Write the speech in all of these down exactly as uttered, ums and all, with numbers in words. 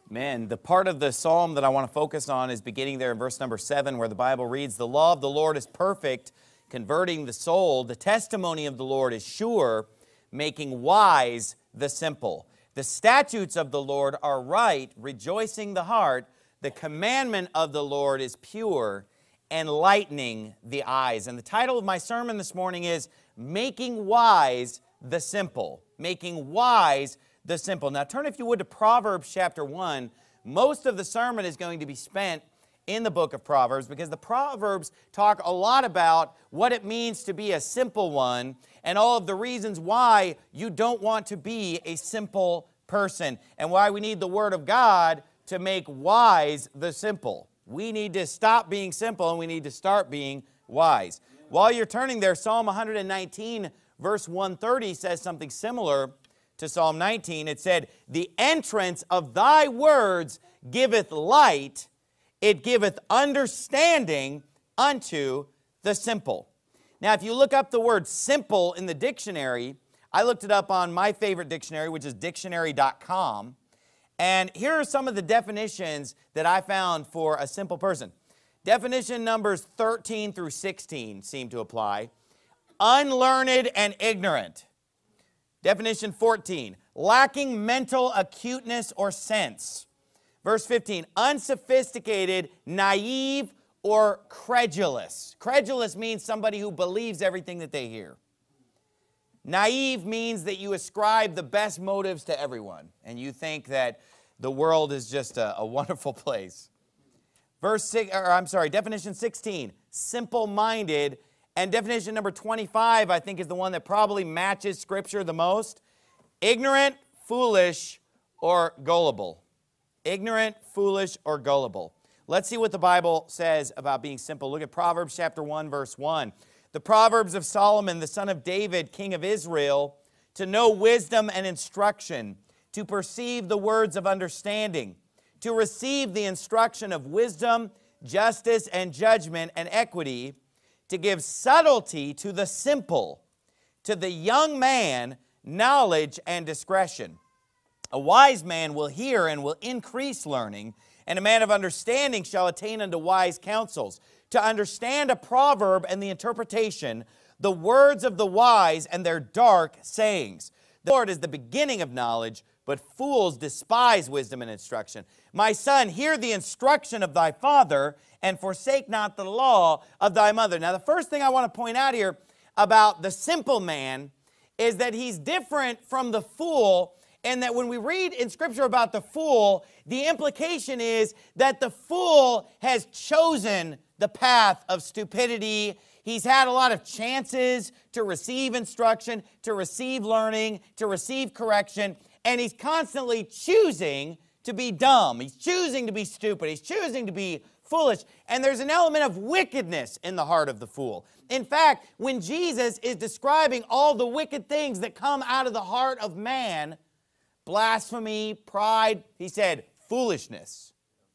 Man, the part of the psalm that I want to focus on is beginning there in verse number seven, where the Bible reads, "The law of the Lord is perfect, converting the soul. The testimony of the Lord is sure, making wise the simple. The statutes of the Lord are right, rejoicing the heart. The commandment of the Lord is pure, enlightening the eyes." And the title of my sermon this morning is Making Wise the Simple. Making wise the simple. Now turn, if you would, to Proverbs chapter one. Most of the sermon is going to be spent in the book of Proverbs because the Proverbs talk a lot about what it means to be a simple one and all of the reasons why you don't want to be a simple person and why we need the Word of God to make wise the simple. We need to stop being simple and we need to start being wise. While you're turning there, Psalm one nineteen verse one thirty says something similar to Psalm nineteen. It said, "The entrance of thy words giveth light, it giveth understanding unto the simple." Now, if you look up the word simple in the dictionary, I looked it up on my favorite dictionary, which is dictionary dot com. And here are some of the definitions that I found for a simple person. Definition numbers thirteen through sixteen seem to apply. Unlearned and ignorant. Definition fourteen, lacking mental acuteness or sense. Verse fifteen, unsophisticated, naive, or credulous. Credulous means somebody who believes everything that they hear. Naive means that you ascribe the best motives to everyone, and you think that the world is just a, a wonderful place. Verse six, or I'm sorry, definition sixteen, simple-minded. And definition number twenty-five, I think, is the one that probably matches Scripture the most. Ignorant, foolish, or gullible. Ignorant, foolish, or gullible. Let's see what the Bible says about being simple. Look at Proverbs chapter one, verse one. The Proverbs of Solomon, the son of David, king of Israel, to know wisdom and instruction, to perceive the words of understanding, to receive the instruction of wisdom, justice, and judgment, and equity, to give subtlety to the simple, to the young man knowledge and discretion. A wise man will hear and will increase learning, and a man of understanding shall attain unto wise counsels. To understand a proverb and the interpretation, the words of the wise and their dark sayings. The Lord is the beginning of knowledge, but fools despise wisdom and instruction. My son, hear the instruction of thy father, and forsake not the law of thy mother. Now, the first thing I want to point out here about the simple man is that he's different from the fool, and that when we read in Scripture about the fool, the implication is that the fool has chosen the path of stupidity. He's had a lot of chances to receive instruction, to receive learning, to receive correction, and he's constantly choosing to be dumb. He's choosing to be stupid. He's choosing to be foolish. And there's an element of wickedness in the heart of the fool. In fact, when Jesus is describing all the wicked things that come out of the heart of man, blasphemy, pride, he said, foolishness.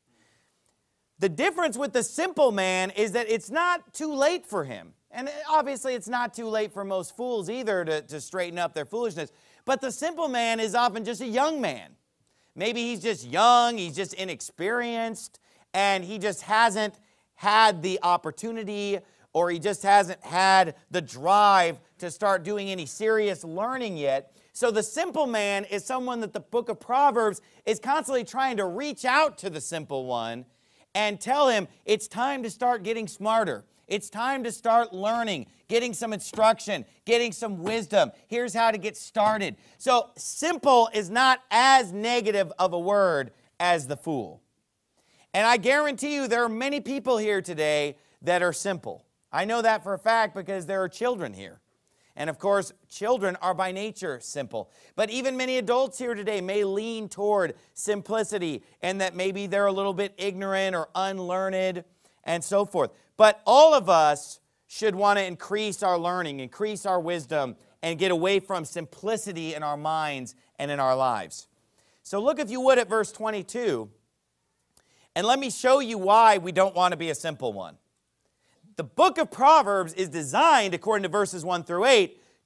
The difference with the simple man is that it's not too late for him. And obviously it's not too late for most fools either to, to straighten up their foolishness. But the simple man is often just a young man. Maybe he's just young, he's just inexperienced, and he just hasn't had the opportunity, or he just hasn't had the drive to start doing any serious learning yet. So the simple man is someone that the book of Proverbs is constantly trying to reach out to the simple one and tell him it's time to start getting smarter. It's time to start learning, getting some instruction, getting some wisdom. Here's how to get started. So simple is not as negative of a word as the fool. And I guarantee you there are many people here today that are simple. I know that for a fact because there are children here. And of course, children are by nature simple. But even many adults here today may lean toward simplicity and that maybe they're a little bit ignorant or unlearned and so forth. But all of us should want to increase our learning, increase our wisdom, and get away from simplicity in our minds and in our lives. So look, if you would, at verse twenty-two. And let me show you why we don't want to be a simple one. The book of Proverbs is designed, according to verses one through eight,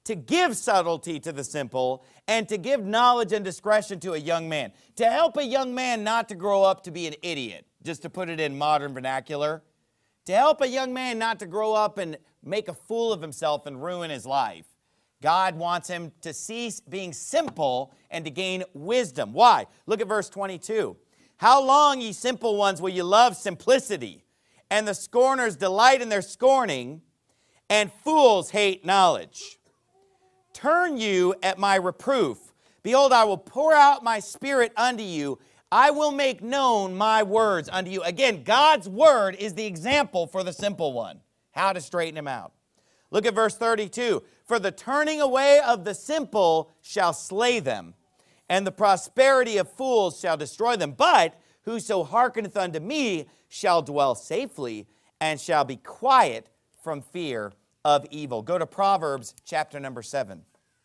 to give subtlety to the simple, and to give knowledge and discretion to a young man. To help a young man not to grow up to be an idiot, just to put it in modern vernacular. To help a young man not to grow up and make a fool of himself and ruin his life. God wants him to cease being simple and to gain wisdom. Why? Look at verse twenty-two. How long, ye simple ones, will you love simplicity? And the scorners delight in their scorning, and fools hate knowledge. Turn you at my reproof. Behold, I will pour out my spirit unto you. I will make known my words unto you. Again, God's word is the example for the simple one. How to straighten him out. Look at verse thirty-two. For the turning away of the simple shall slay them, and the prosperity of fools shall destroy them. But whoso hearkeneth unto me shall dwell safely, and shall be quiet from fear of evil. Go to Proverbs chapter number seven.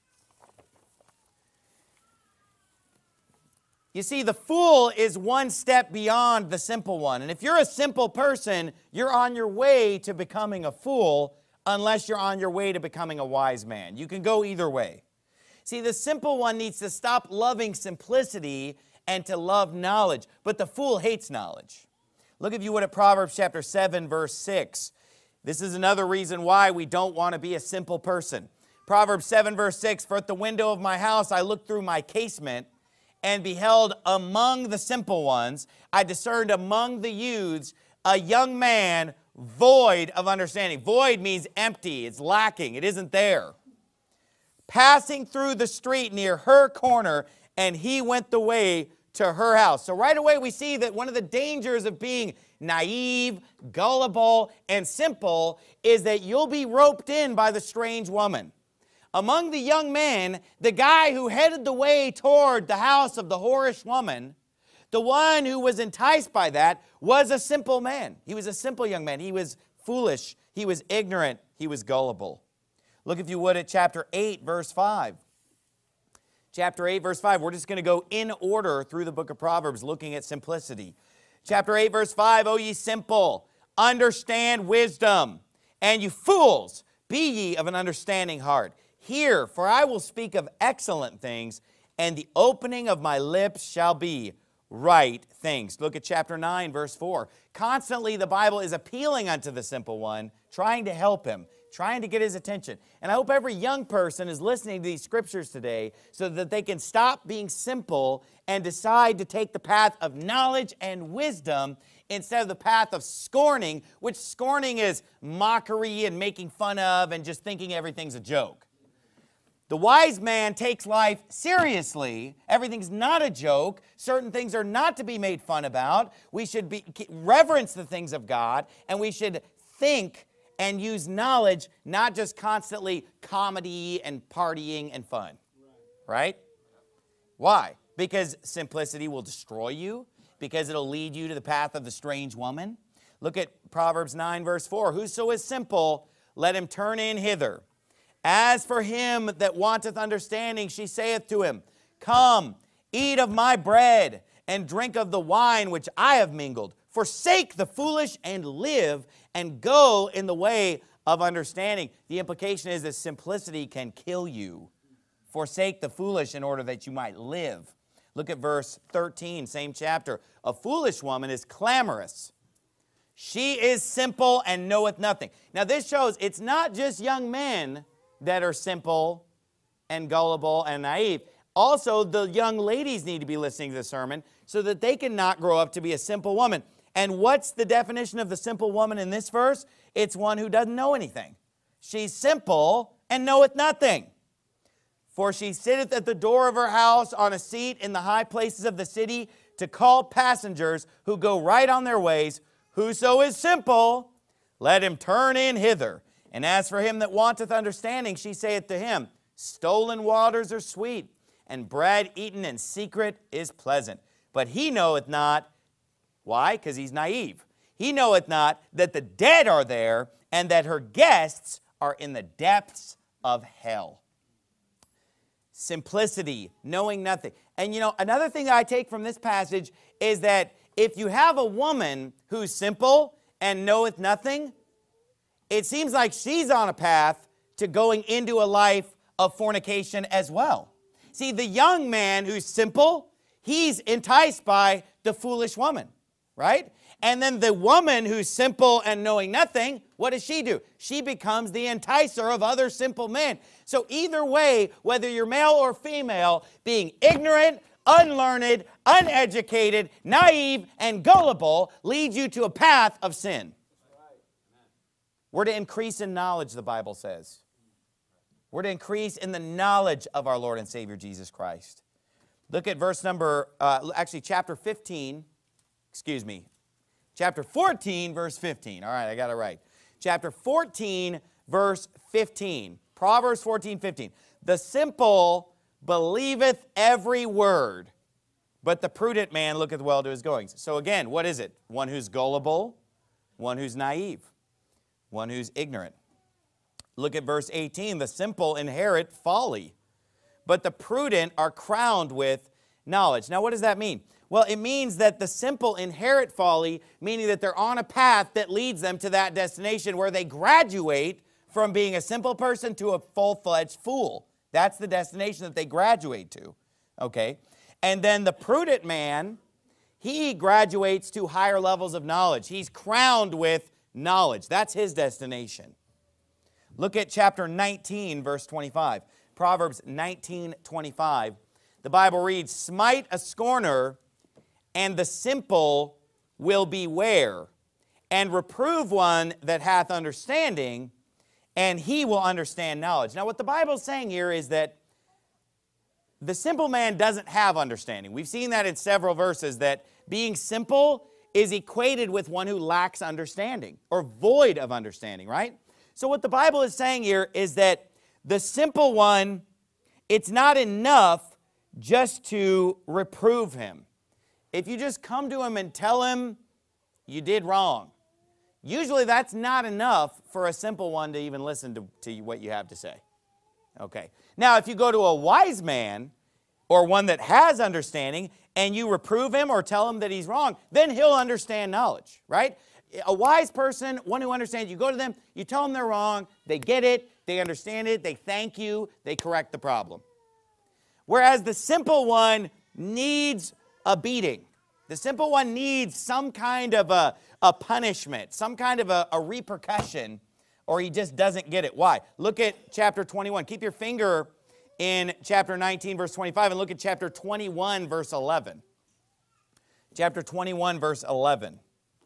You see, the fool is one step beyond the simple one. And if you're a simple person, you're on your way to becoming a fool, unless you're on your way to becoming a wise man. You can go either way. See, the simple one needs to stop loving simplicity and to love knowledge. But the fool hates knowledge. Look, if you would, at Proverbs chapter seven, verse six. This is another reason why we don't want to be a simple person. Proverbs seven, verse six. For at the window of my house I looked through my casement, and beheld among the simple ones, I discerned among the youths a young man void of understanding. Void means empty. It's lacking. It isn't there. Passing through the street near her corner, and he went the way to her house. So right away we see that one of the dangers of being naive, gullible, and simple is that you'll be roped in by the strange woman. Among the young men, the guy who headed the way toward the house of the whorish woman, the one who was enticed by that, was a simple man. He was a simple young man. He was foolish. He was ignorant. He was gullible. Look, if you would, at chapter eight, verse five. Chapter eight, verse five. We're just going to go in order through the book of Proverbs, looking at simplicity. Chapter eight, verse five. O ye simple, understand wisdom, and you fools, be ye of an understanding heart. Hear, for I will speak of excellent things, and the opening of my lips shall be right things. Look at chapter nine, verse four. Constantly the Bible is appealing unto the simple one, trying to help him, trying to get his attention. And I hope every young person is listening to these scriptures today so that they can stop being simple and decide to take the path of knowledge and wisdom instead of the path of scorning, which scorning is mockery and making fun of and just thinking everything's a joke. The wise man takes life seriously. Everything's not a joke. Certain things are not to be made fun about. We should be, reverence the things of God, and we should think and use knowledge, not just constantly comedy and partying and fun. Right? Why? Because simplicity will destroy you, because it'll lead you to the path of the strange woman. Look at Proverbs nine, verse four. Whoso is simple, let him turn in hither. As for him that wanteth understanding, she saith to him, Come, eat of my bread, and drink of the wine which I have mingled. Forsake the foolish and live, and go in the way of understanding. The implication is that simplicity can kill you. Forsake the foolish in order that you might live. Look at verse thirteen, same chapter. A foolish woman is clamorous. She is simple and knoweth nothing. Now this shows it's not just young men that are simple and gullible and naive. Also, the young ladies need to be listening to the sermon so that they can not grow up to be a simple woman. And what's the definition of the simple woman in this verse? It's one who doesn't know anything. She's simple and knoweth nothing. For she sitteth at the door of her house on a seat in the high places of the city to call passengers who go right on their ways. Whoso is simple, let him turn in hither. And as for him that wanteth understanding, she saith to him, Stolen waters are sweet, and bread eaten in secret is pleasant. But he knoweth not, why? Because he's naive. He knoweth not that the dead are there, and that her guests are in the depths of hell. Simplicity, knowing nothing. And you know, another thing I take from this passage is that if you have a woman who's simple and knoweth nothing, it seems like she's on a path to going into a life of fornication as well. See, the young man who's simple, he's enticed by the foolish woman, right? And then the woman who's simple and knowing nothing, what does she do? She becomes the enticer of other simple men. So either way, whether you're male or female, being ignorant, unlearned, uneducated, naive, and gullible leads you to a path of sin. We're to increase in knowledge, the Bible says. We're to increase in the knowledge of our Lord and Savior Jesus Christ. Look at verse number, uh, actually chapter fifteen, excuse me, chapter fourteen, verse fifteen. All right, I got it right. Chapter fourteen, verse fifteen. Proverbs fourteen, fifteen. The simple believeth every word, but the prudent man looketh well to his goings. So again, what is it? One who's gullible, one who's naive, one who's ignorant. Look at verse eighteen. The simple inherit folly, but the prudent are crowned with knowledge. Now, what does that mean? Well, it means that the simple inherit folly, meaning that they're on a path that leads them to that destination where they graduate from being a simple person to a full-fledged fool. That's the destination that they graduate to, okay? And then the prudent man, he graduates to higher levels of knowledge. He's crowned with knowledge. That's his destination. Look at chapter nineteen, verse twenty-five. Proverbs nineteen, twenty-five. The Bible reads, smite a scorner, and the simple will beware, and reprove one that hath understanding, and he will understand knowledge. Now, what the Bible is saying here is that the simple man doesn't have understanding. We've seen that in several verses, that being simple is equated with one who lacks understanding, or void of understanding, right? So what the Bible is saying here is that the simple one, it's not enough just to reprove him. If you just come to him and tell him you did wrong, usually that's not enough for a simple one to even listen to, to what you have to say. Okay. Now, if you go to a wise man or one that has understanding and you reprove him or tell him that he's wrong, then he'll understand knowledge, right? A wise person, one who understands, you go to them, you tell them they're wrong, they get it, they understand it, they thank you, they correct the problem. Whereas the simple one needs a beating. The simple one needs some kind of a, a punishment, some kind of a, a repercussion, or he just doesn't get it. Why? Look at chapter twenty-one. Keep your finger in chapter nineteen, verse twenty-five, and look at chapter twenty-one, verse eleven. Chapter twenty-one, verse eleven.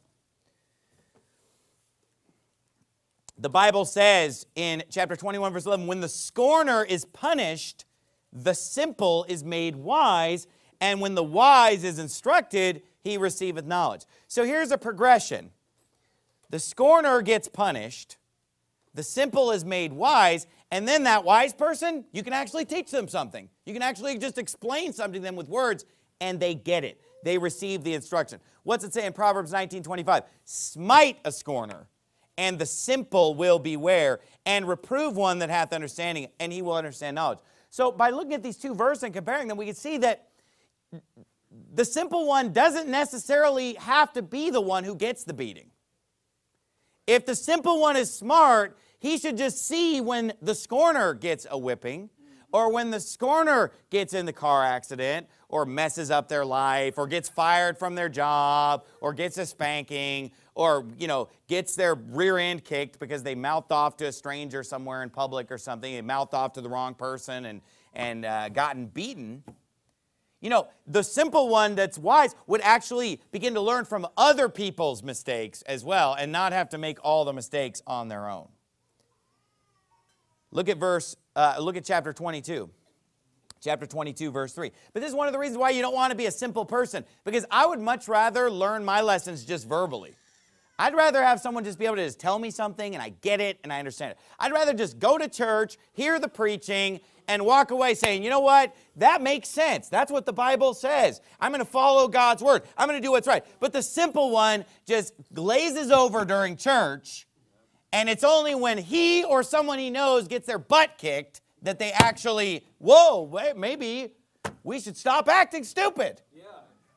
The Bible says in chapter twenty-one, verse eleven, when the scorner is punished, the simple is made wise, and when the wise is instructed, he receiveth knowledge. So here's a progression. The scorner gets punished, the simple is made wise, and then that wise person, you can actually teach them something. You can actually just explain something to them with words, and they get it. They receive the instruction. What's it say in Proverbs nineteen, twenty-five? Smite a scorner, and the simple will beware, and reprove one that hath understanding, and he will understand knowledge. So by looking at these two verses and comparing them, we can see that the simple one doesn't necessarily have to be the one who gets the beating. If the simple one is smart, he should just see when the scorner gets a whipping, or when the scorner gets in the car accident, or messes up their life, or gets fired from their job, or gets a spanking, or, you know, gets their rear end kicked because they mouthed off to a stranger somewhere in public or something. They mouthed off to the wrong person and, and uh, gotten beaten. You know, the simple one that's wise would actually begin to learn from other people's mistakes as well and not have to make all the mistakes on their own. Look at verse, uh, look at chapter twenty-two. Chapter twenty-two, verse three. But this is one of the reasons why you don't want to be a simple person, because I would much rather learn my lessons just verbally. I'd rather have someone just be able to just tell me something and I get it and I understand it. I'd rather just go to church, hear the preaching, and walk away saying, you know what, that makes sense. That's what the Bible says. I'm going to follow God's word. I'm going to do what's right. But the simple one just glazes over during church, and it's only when he or someone he knows gets their butt kicked that they actually, whoa, wait, maybe we should stop acting stupid. Yeah.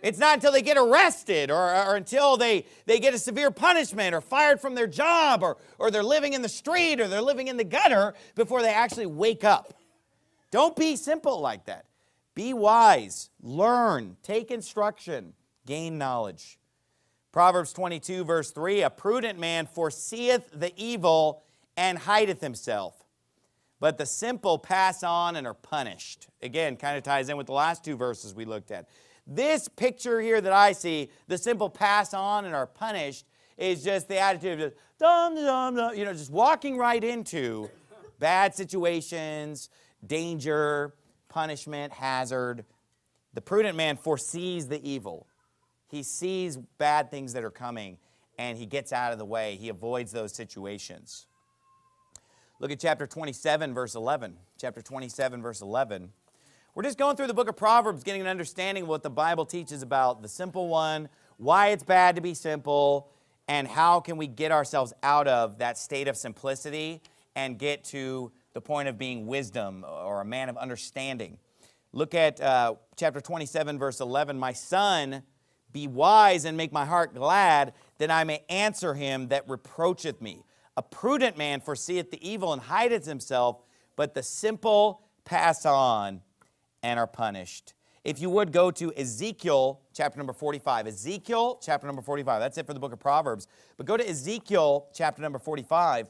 It's not until they get arrested or, or until they, they get a severe punishment or fired from their job or, or they're living in the street or they're living in the gutter before they actually wake up. Don't be simple like that. Be wise. Learn. Take instruction. Gain knowledge. Proverbs twenty-two, verse three, a prudent man foreseeth the evil and hideth himself, but the simple pass on and are punished. Again, kind of ties in with the last two verses we looked at. This picture here that I see, the simple pass on and are punished, is just the attitude of just, dum, dum, dum, you know, just walking right into bad situations, danger, punishment, hazard. The prudent man foresees the evil. He sees bad things that are coming, and he gets out of the way. He avoids those situations. Look at chapter twenty-seven, verse eleven. Chapter twenty-seven, verse eleven. We're just going through the book of Proverbs, getting an understanding of what the Bible teaches about the simple one, why it's bad to be simple, and how can we get ourselves out of that state of simplicity and get to the point of being wisdom or a man of understanding. Look at uh, chapter twenty-seven, verse eleven. My son, be wise and make my heart glad, that I may answer him that reproacheth me. A prudent man foreseeth the evil and hideth himself, but the simple pass on and are punished. If you would go to Ezekiel chapter number forty-five. Ezekiel chapter number forty-five. That's it for the book of Proverbs. But go to Ezekiel chapter number forty-five.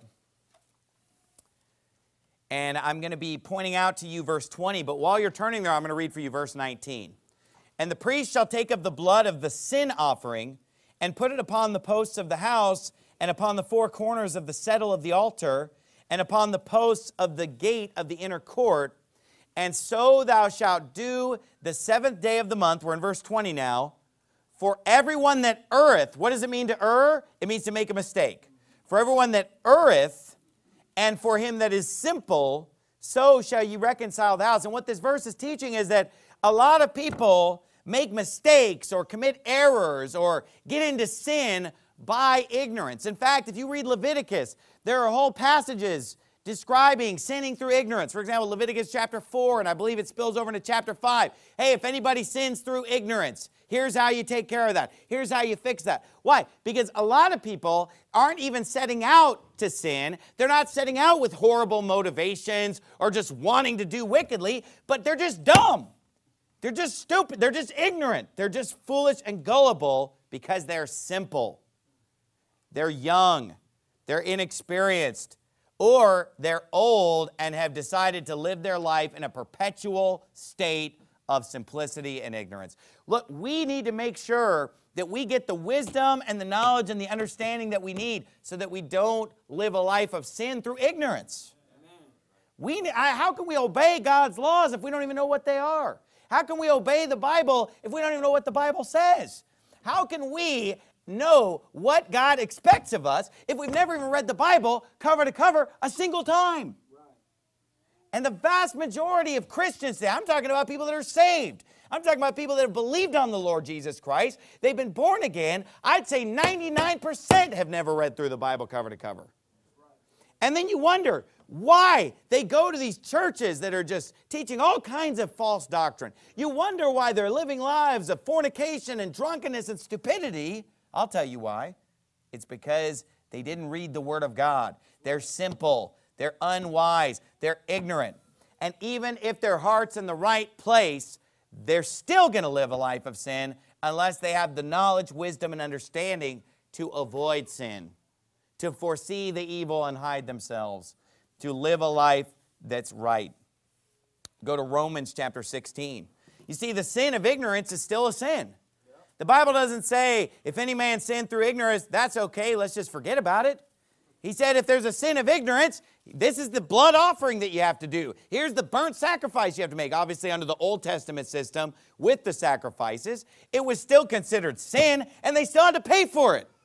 And I'm going to be pointing out to you verse twenty. But while you're turning there, I'm going to read for you verse nineteen. And the priest shall take of the blood of the sin offering and put it upon the posts of the house and upon the four corners of the settle of the altar and upon the posts of the gate of the inner court. And so thou shalt do the seventh day of the month. We're in verse twenty now. For everyone that erreth, what does it mean to err? It means to make a mistake. For everyone that erreth, and for him that is simple, so shall ye reconcile the house. And what this verse is teaching is that a lot of people make mistakes or commit errors or get into sin by ignorance. In fact, if you read Leviticus, there are whole passages describing sinning through ignorance. For example, Leviticus chapter four, and I believe it spills over into chapter five. Hey, if anybody sins through ignorance, here's how you take care of that. Here's how you fix that. Why? Because a lot of people aren't even setting out to sin. They're not setting out with horrible motivations or just wanting to do wickedly, but they're just dumb. They're just stupid. They're just ignorant. They're just foolish and gullible because they're simple. They're young. They're inexperienced. Or they're old and have decided to live their life in a perpetual state of simplicity and ignorance. Look, we need to make sure that we get the wisdom and the knowledge and the understanding that we need so that we don't live a life of sin through ignorance. Amen. We, how can we obey God's laws if we don't even know what they are? How can we obey the Bible if we don't even know what the Bible says? How can we know what God expects of us if we've never even read the Bible cover to cover a single time? Right. And the vast majority of Christians today, I'm talking about people that are saved. I'm talking about people that have believed on the Lord Jesus Christ. They've been born again. I'd say ninety-nine percent have never read through the Bible cover to cover. Right. And then you wonder why they go to these churches that are just teaching all kinds of false doctrine. You wonder why they're living lives of fornication and drunkenness and stupidity. I'll tell you why. It's because they didn't read the Word of God. They're simple. They're unwise. They're ignorant. And even if their heart's in the right place, they're still going to live a life of sin unless they have the knowledge, wisdom, and understanding to avoid sin, to foresee the evil and hide themselves, to live a life that's right. Go to Romans chapter sixteen. You see, the sin of ignorance is still a sin. The Bible doesn't say, if any man sin through ignorance, that's okay, let's just forget about it. He said, if there's a sin of ignorance, this is the blood offering that you have to do. Here's the burnt sacrifice you have to make. Obviously, under the Old Testament system, with the sacrifices, it was still considered sin, and they still had to pay for it.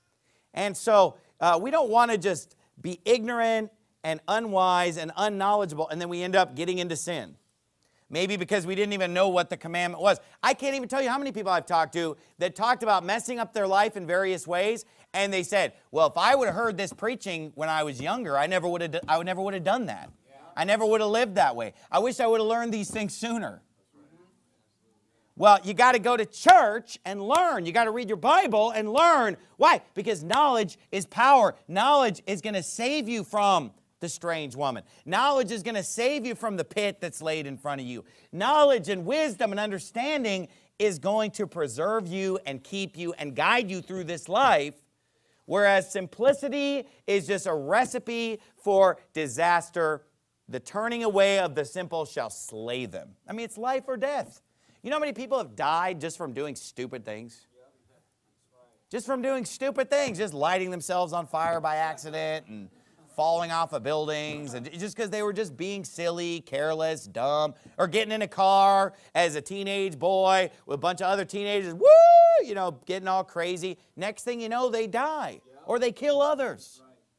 And so, uh, we don't want to just be ignorant and unwise and unknowledgeable, and then we end up getting into sin. Maybe because we didn't even know what the commandment was. I can't even tell you how many people I've talked to that talked about messing up their life in various ways, and they said, well, if I would have heard this preaching when I was younger, I never would have, I would never would have done that. Yeah. I never would have lived that way. I wish I would have learned these things sooner. Well, you got to go to church and learn. You got to read your Bible and learn. Why? Because knowledge is power. Knowledge is going to save you from the strange woman. Knowledge is going to save you from the pit that's laid in front of you. Knowledge and wisdom and understanding is going to preserve you and keep you and guide you through this life, whereas simplicity is just a recipe for disaster. The turning away of the simple shall slay them. I mean, it's life or death. You know how many people have died just from doing stupid things? Just from doing stupid things, just lighting themselves on fire by accident and falling off of buildings, and just because they were just being silly, careless, dumb, or getting in a car as a teenage boy with a bunch of other teenagers, woo, you know, getting all crazy. Next thing you know, they die, or they kill others.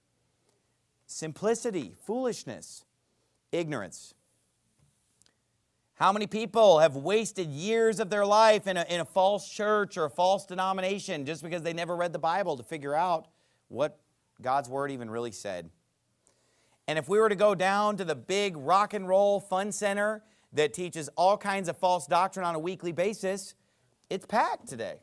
Simplicity, foolishness, ignorance. How many people have wasted years of their life in a, in a false church or a false denomination just because they never read the Bible to figure out what God's Word even really said? And if we were to go down to the big rock and roll fun center that teaches all kinds of false doctrine on a weekly basis, it's packed today.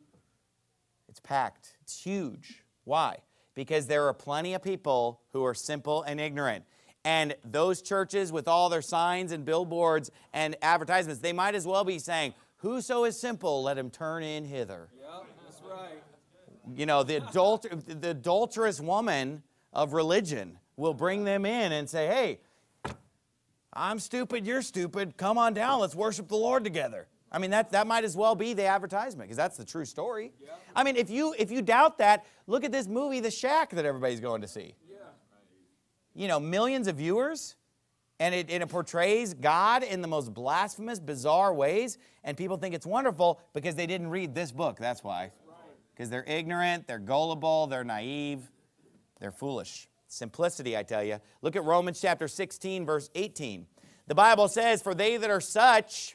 It's packed. It's huge. Why? Because there are plenty of people who are simple and ignorant. And those churches with all their signs and billboards and advertisements, they might as well be saying, "Whoso is simple, let him turn in hither." Yep, that's right. You know, the, adulter the adulterous woman of religion will bring them in and say, "Hey, I'm stupid, you're stupid. Come on down, let's worship the Lord together." I mean, that, that might as well be the advertisement, because that's the true story. Yep. I mean, if you, if you doubt that, look at this movie, The Shack, that everybody's going to see. You know, millions of viewers, and it, and it portrays God in the most blasphemous, bizarre ways, and people think it's wonderful because they didn't read this book. That's why. Because they're ignorant, they're gullible, they're naive, they're foolish. Simplicity, I tell you. Look at Romans chapter sixteen, verse eighteen. The Bible says, "For they that are such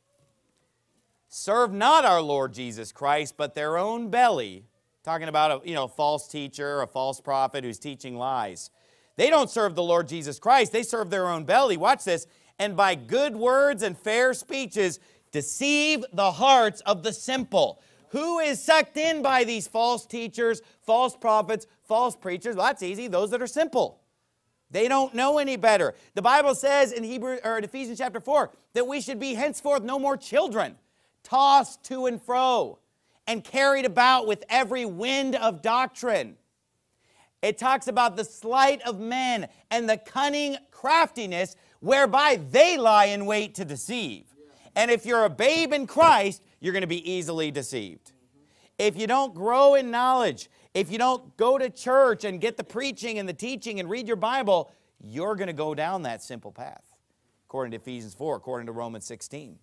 serve not our Lord Jesus Christ, but their own belly." Talking about a you know, false teacher, a false prophet who's teaching lies. They don't serve the Lord Jesus Christ. They serve their own belly. Watch this. "And by good words and fair speeches deceive the hearts of the simple." Who is sucked in by these false teachers, false prophets, false preachers? Well, that's easy. Those that are simple. They don't know any better. The Bible says in Hebrew or in Ephesians chapter four that we should be henceforth no more children, tossed to and fro and carried about with every wind of doctrine. It talks about the sleight of men and the cunning craftiness whereby they lie in wait to deceive. And if you're a babe in Christ, you're going to be easily deceived. If you don't grow in knowledge, if you don't go to church and get the preaching and the teaching and read your Bible, you're going to go down that simple path, according to Ephesians four, according to Romans sixteen.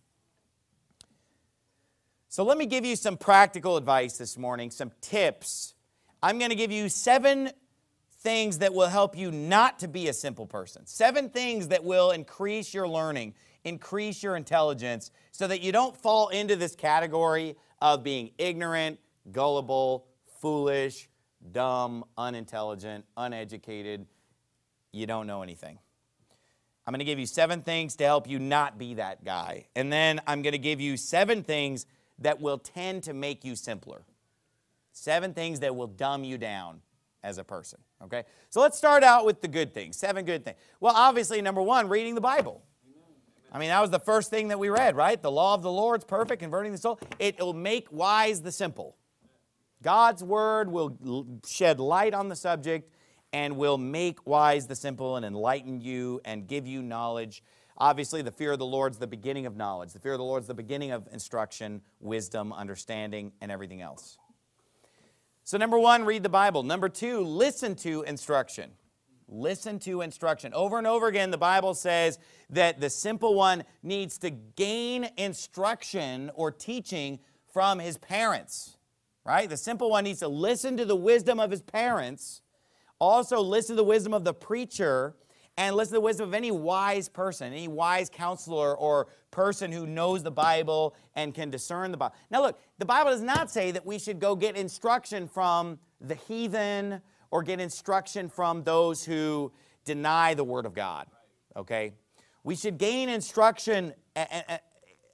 So let me give you some practical advice this morning, some tips. I'm going to give you seven things that will help you not to be a simple person. Seven things that will increase your learning, increase your intelligence, so that you don't fall into this category of being ignorant, gullible, foolish, dumb, unintelligent, uneducated. You don't know anything. I'm going to give you seven things to help you not be that guy. And then I'm going to give you seven things that will tend to make you simpler. Seven things that will dumb you down as a person, okay? So let's start out with the good things, seven good things. Well, obviously, number one, reading the Bible. I mean, that was the first thing that we read, right? The law of the Lord is perfect, converting the soul. It will make wise the simple. God's word will shed light on the subject and will make wise the simple and enlighten you and give you knowledge. Obviously, the fear of the Lord is the beginning of knowledge. The fear of the Lord is the beginning of instruction, wisdom, understanding, and everything else. So number one, read the Bible. Number two, listen to instruction. Listen to instruction. Over and over again, the Bible says that the simple one needs to gain instruction or teaching from his parents, right? The simple one needs to listen to the wisdom of his parents, also listen to the wisdom of the preacher, and listen to the wisdom of any wise person, any wise counselor or person who knows the Bible and can discern the Bible. Now look, the Bible does not say that we should go get instruction from the heathen or get instruction from those who deny the Word of God, okay? We should gain instruction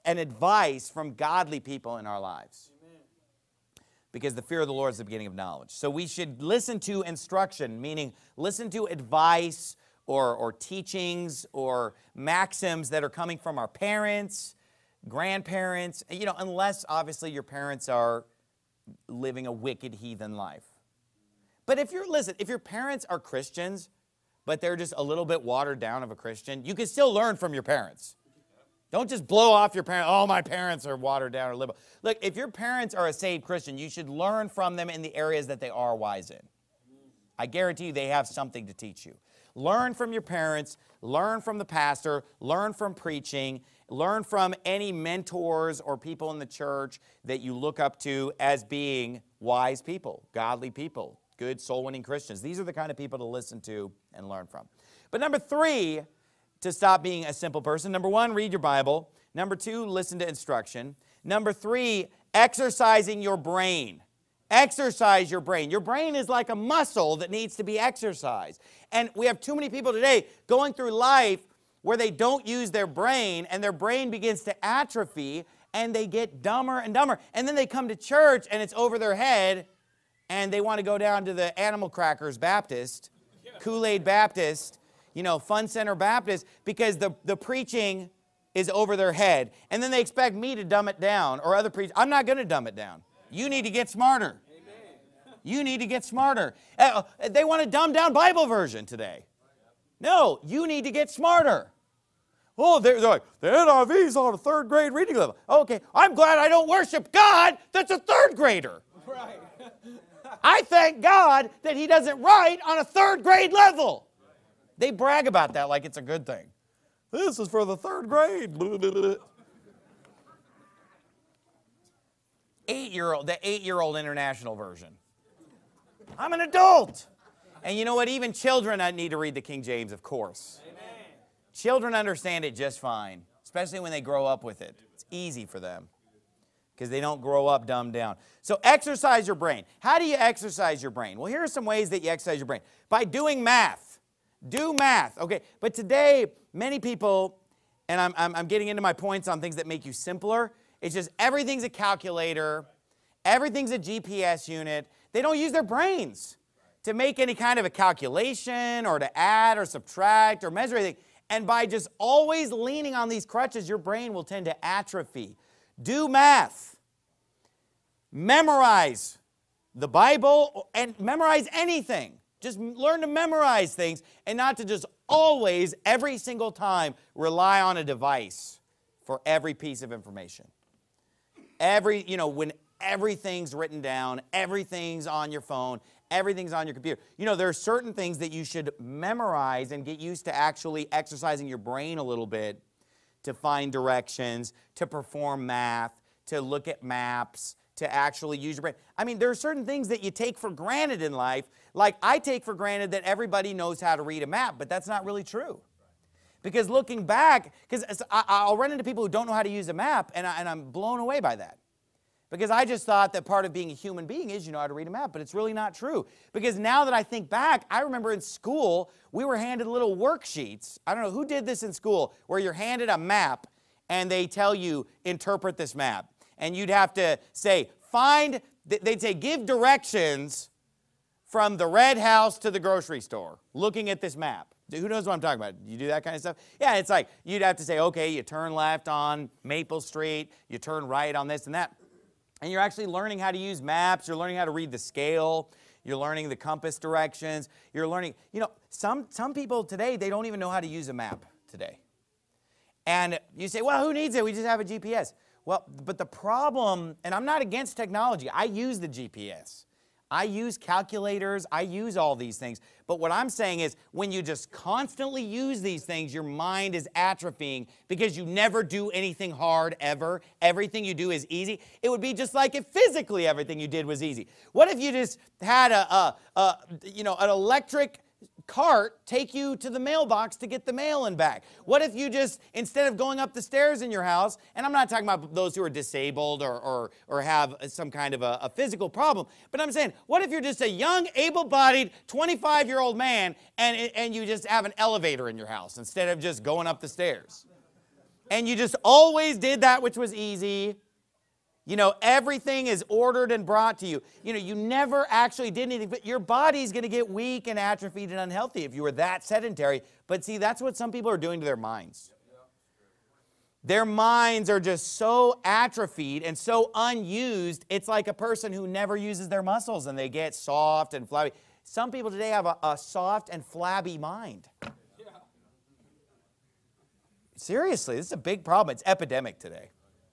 and advice from godly people in our lives. Amen. Because the fear of the Lord is the beginning of knowledge. So we should listen to instruction, meaning listen to advice or, or teachings or maxims that are coming from our parents, grandparents, you know, unless obviously your parents are living a wicked heathen life. But if you're, listen, if your parents are Christians, but they're just a little bit watered down of a Christian, you can still learn from your parents. Don't just blow off your parents, oh, my parents are watered down or liberal. Look, if your parents are a saved Christian, you should learn from them in the areas that they are wise in. I guarantee you they have something to teach you. Learn from your parents, learn from the pastor, learn from preaching, learn from any mentors or people in the church that you look up to as being wise people, godly people, good soul-winning Christians. These are the kind of people to listen to and learn from. But number three, to stop being a simple person, number one, read your Bible. Number two, listen to instruction. Number three, exercising your brain. Exercise your brain. Your brain is like a muscle that needs to be exercised. And we have too many people today going through life where they don't use their brain and their brain begins to atrophy and they get dumber and dumber. And then they come to church and it's over their head and they want to go down to the Animal Crackers Baptist, Kool-Aid Baptist, you know, Fun Center Baptist, because the, the preaching is over their head. And then they expect me to dumb it down or other preachers. I'm not going to dumb it down. You need to get smarter. You need to get smarter. Uh, they want a dumbed down Bible version today. No, you need to get smarter. Oh, they're, they're like, the N I V's on a third grade reading level. Okay, I'm glad I don't worship God that's a third grader. Right. I thank God that he doesn't write on a third grade level. They brag about that like it's a good thing. This is for the third grade. Eight-year-old, the eight-year-old international version. I'm an adult. And you know what? Even children need to read the King James, of course. Amen. Children understand it just fine, especially when they grow up with it. It's easy for them because they don't grow up dumbed down. So exercise your brain. How do you exercise your brain? Well, here are some ways that you exercise your brain. By doing math. Do math. Okay, but today, many people, and I'm, I'm, I'm getting into my points on things that make you simpler. It's just everything's a calculator. Everything's a G P S unit. They don't use their brains to make any kind of a calculation or to add or subtract or measure anything. And by just always leaning on these crutches, your brain will tend to atrophy. Do math. Memorize the Bible and memorize anything. Just learn to memorize things and not to just always, every single time, rely on a device for every piece of information. Every, you know, when everything's written down, everything's on your phone, everything's on your computer. You know, there are certain things that you should memorize and get used to actually exercising your brain a little bit to find directions, to perform math, to look at maps, to actually use your brain. I mean, there are certain things that you take for granted in life. Like, I take for granted that everybody knows how to read a map, but that's not really true. Because looking back, because I'll run into people who don't know how to use a map, and, I, and I'm blown away by that. Because I just thought that part of being a human being is you know how to read a map, but it's really not true. Because now that I think back, I remember in school, we were handed little worksheets. I don't know, who did this in school, where you're handed a map, and they tell you, interpret this map. And you'd have to say, find, they'd say, give directions from the red house to the grocery store, looking at this map. Who knows what I'm talking about? You do that kind of stuff? Yeah, it's like, you'd have to say, okay, you turn left on Maple Street, you turn right on this and that. And you're actually learning how to use maps, you're learning how to read the scale, you're learning the compass directions, you're learning, you know, some, some people today, they don't even know how to use a map today. And you say, well, who needs it? We just have a G P S. Well, but the problem, and I'm not against technology, I use the G P S. I use calculators, I use all these things. But what I'm saying is, when you just constantly use these things, your mind is atrophying because you never do anything hard ever. Everything you do is easy. It would be just like if physically everything you did was easy. What if you just had a, a, a you know, an electric cart take you to the mailbox to get the mail and back? What if you just, instead of going up the stairs in your house, and I'm not talking about those who are disabled or, or, or have some kind of a, a physical problem, but I'm saying, what if you're just a young, able-bodied, twenty-five-year-old man and, and you just have an elevator in your house instead of just going up the stairs? and you just always did that which was easy. You know, everything is ordered and brought to you. You know, you never actually did anything, but your body's going to get weak and atrophied and unhealthy if you were that sedentary. But see, that's what some people are doing to their minds. Their minds are just so atrophied and so unused, it's like a person who never uses their muscles and they get soft and flabby. Some people today have a, a soft and flabby mind. Yeah. Seriously, this is a big problem. It's epidemic today.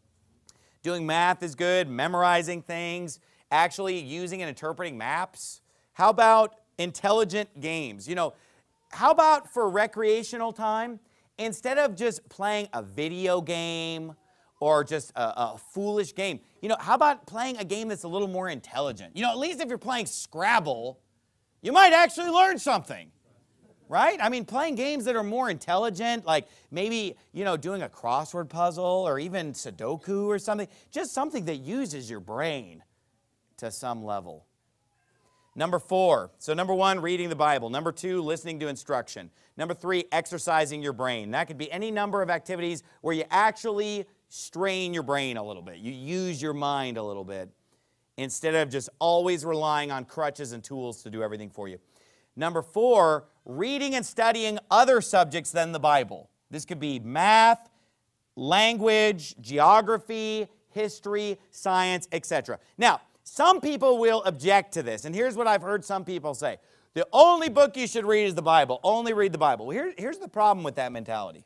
Doing math is good, memorizing things, actually using and interpreting maps. How about intelligent games? You know, how about for recreational time? Instead of just playing a video game or just a, a foolish game, you know, how about playing a game that's a little more intelligent? You know, at least if you're playing Scrabble, you might actually learn something, right? I mean, playing games that are more intelligent, like maybe, you know, doing a crossword puzzle or even Sudoku or something, just something that uses your brain to some level. Number four, so number one, reading the Bible. Number two, listening to instruction. Number three, exercising your brain. That could be any number of activities where you actually strain your brain a little bit. You use your mind a little bit instead of just always relying on crutches and tools to do everything for you. Number four, reading and studying other subjects than the Bible. This could be math, language, geography, history, science, et cetera. Now, some people will object to this, and here's what I've heard some people say. The only book you should read is the Bible. Only read the Bible. Well, here, here's the problem with that mentality.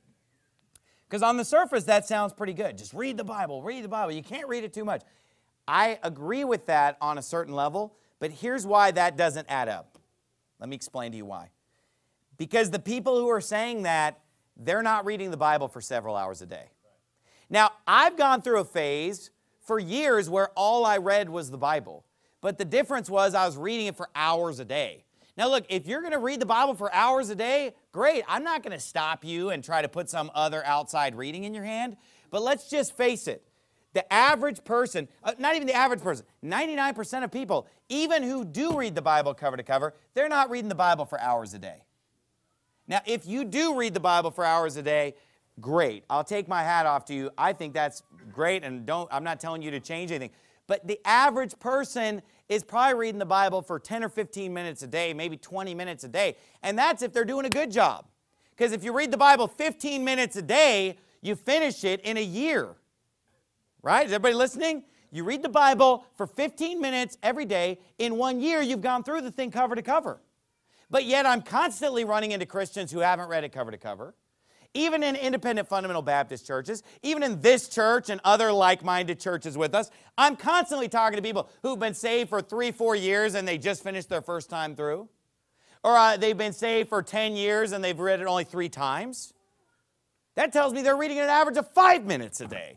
Because on the surface, that sounds pretty good. Just read the Bible, read the Bible. You can't read it too much. I agree with that on a certain level, but here's why that doesn't add up. Let me explain to you why. Because the people who are saying that, they're not reading the Bible for several hours a day. Now, I've gone through a phase for years where all I read was the Bible. But the difference was I was reading it for hours a day. Now look, if you're going to read the Bible for hours a day, great. I'm not going to stop you and try to put some other outside reading in your hand. But let's just face it. The average person, uh, not even the average person, ninety-nine percent of people, even who do read the Bible cover to cover, they're not reading the Bible for hours a day. Now, if you do read the Bible for hours a day, great. I'll take my hat off to you. I think that's great, and don't, I'm not telling you to change anything. But the average person is probably reading the Bible for ten or fifteen minutes a day, maybe twenty minutes a day. And that's if they're doing a good job. Because if you read the Bible fifteen minutes a day, you finish it in a year. Right? Is everybody listening? You read the Bible for fifteen minutes every day. In one year, you've gone through the thing cover to cover. But yet I'm constantly running into Christians who haven't read it cover to cover. Even in independent fundamental Baptist churches, even in this church and other like-minded churches with us, I'm constantly talking to people who've been saved for three, four years and they just finished their first time through. Or uh, they've been saved for ten years and they've read it only three times. That tells me they're reading an average of five minutes a day.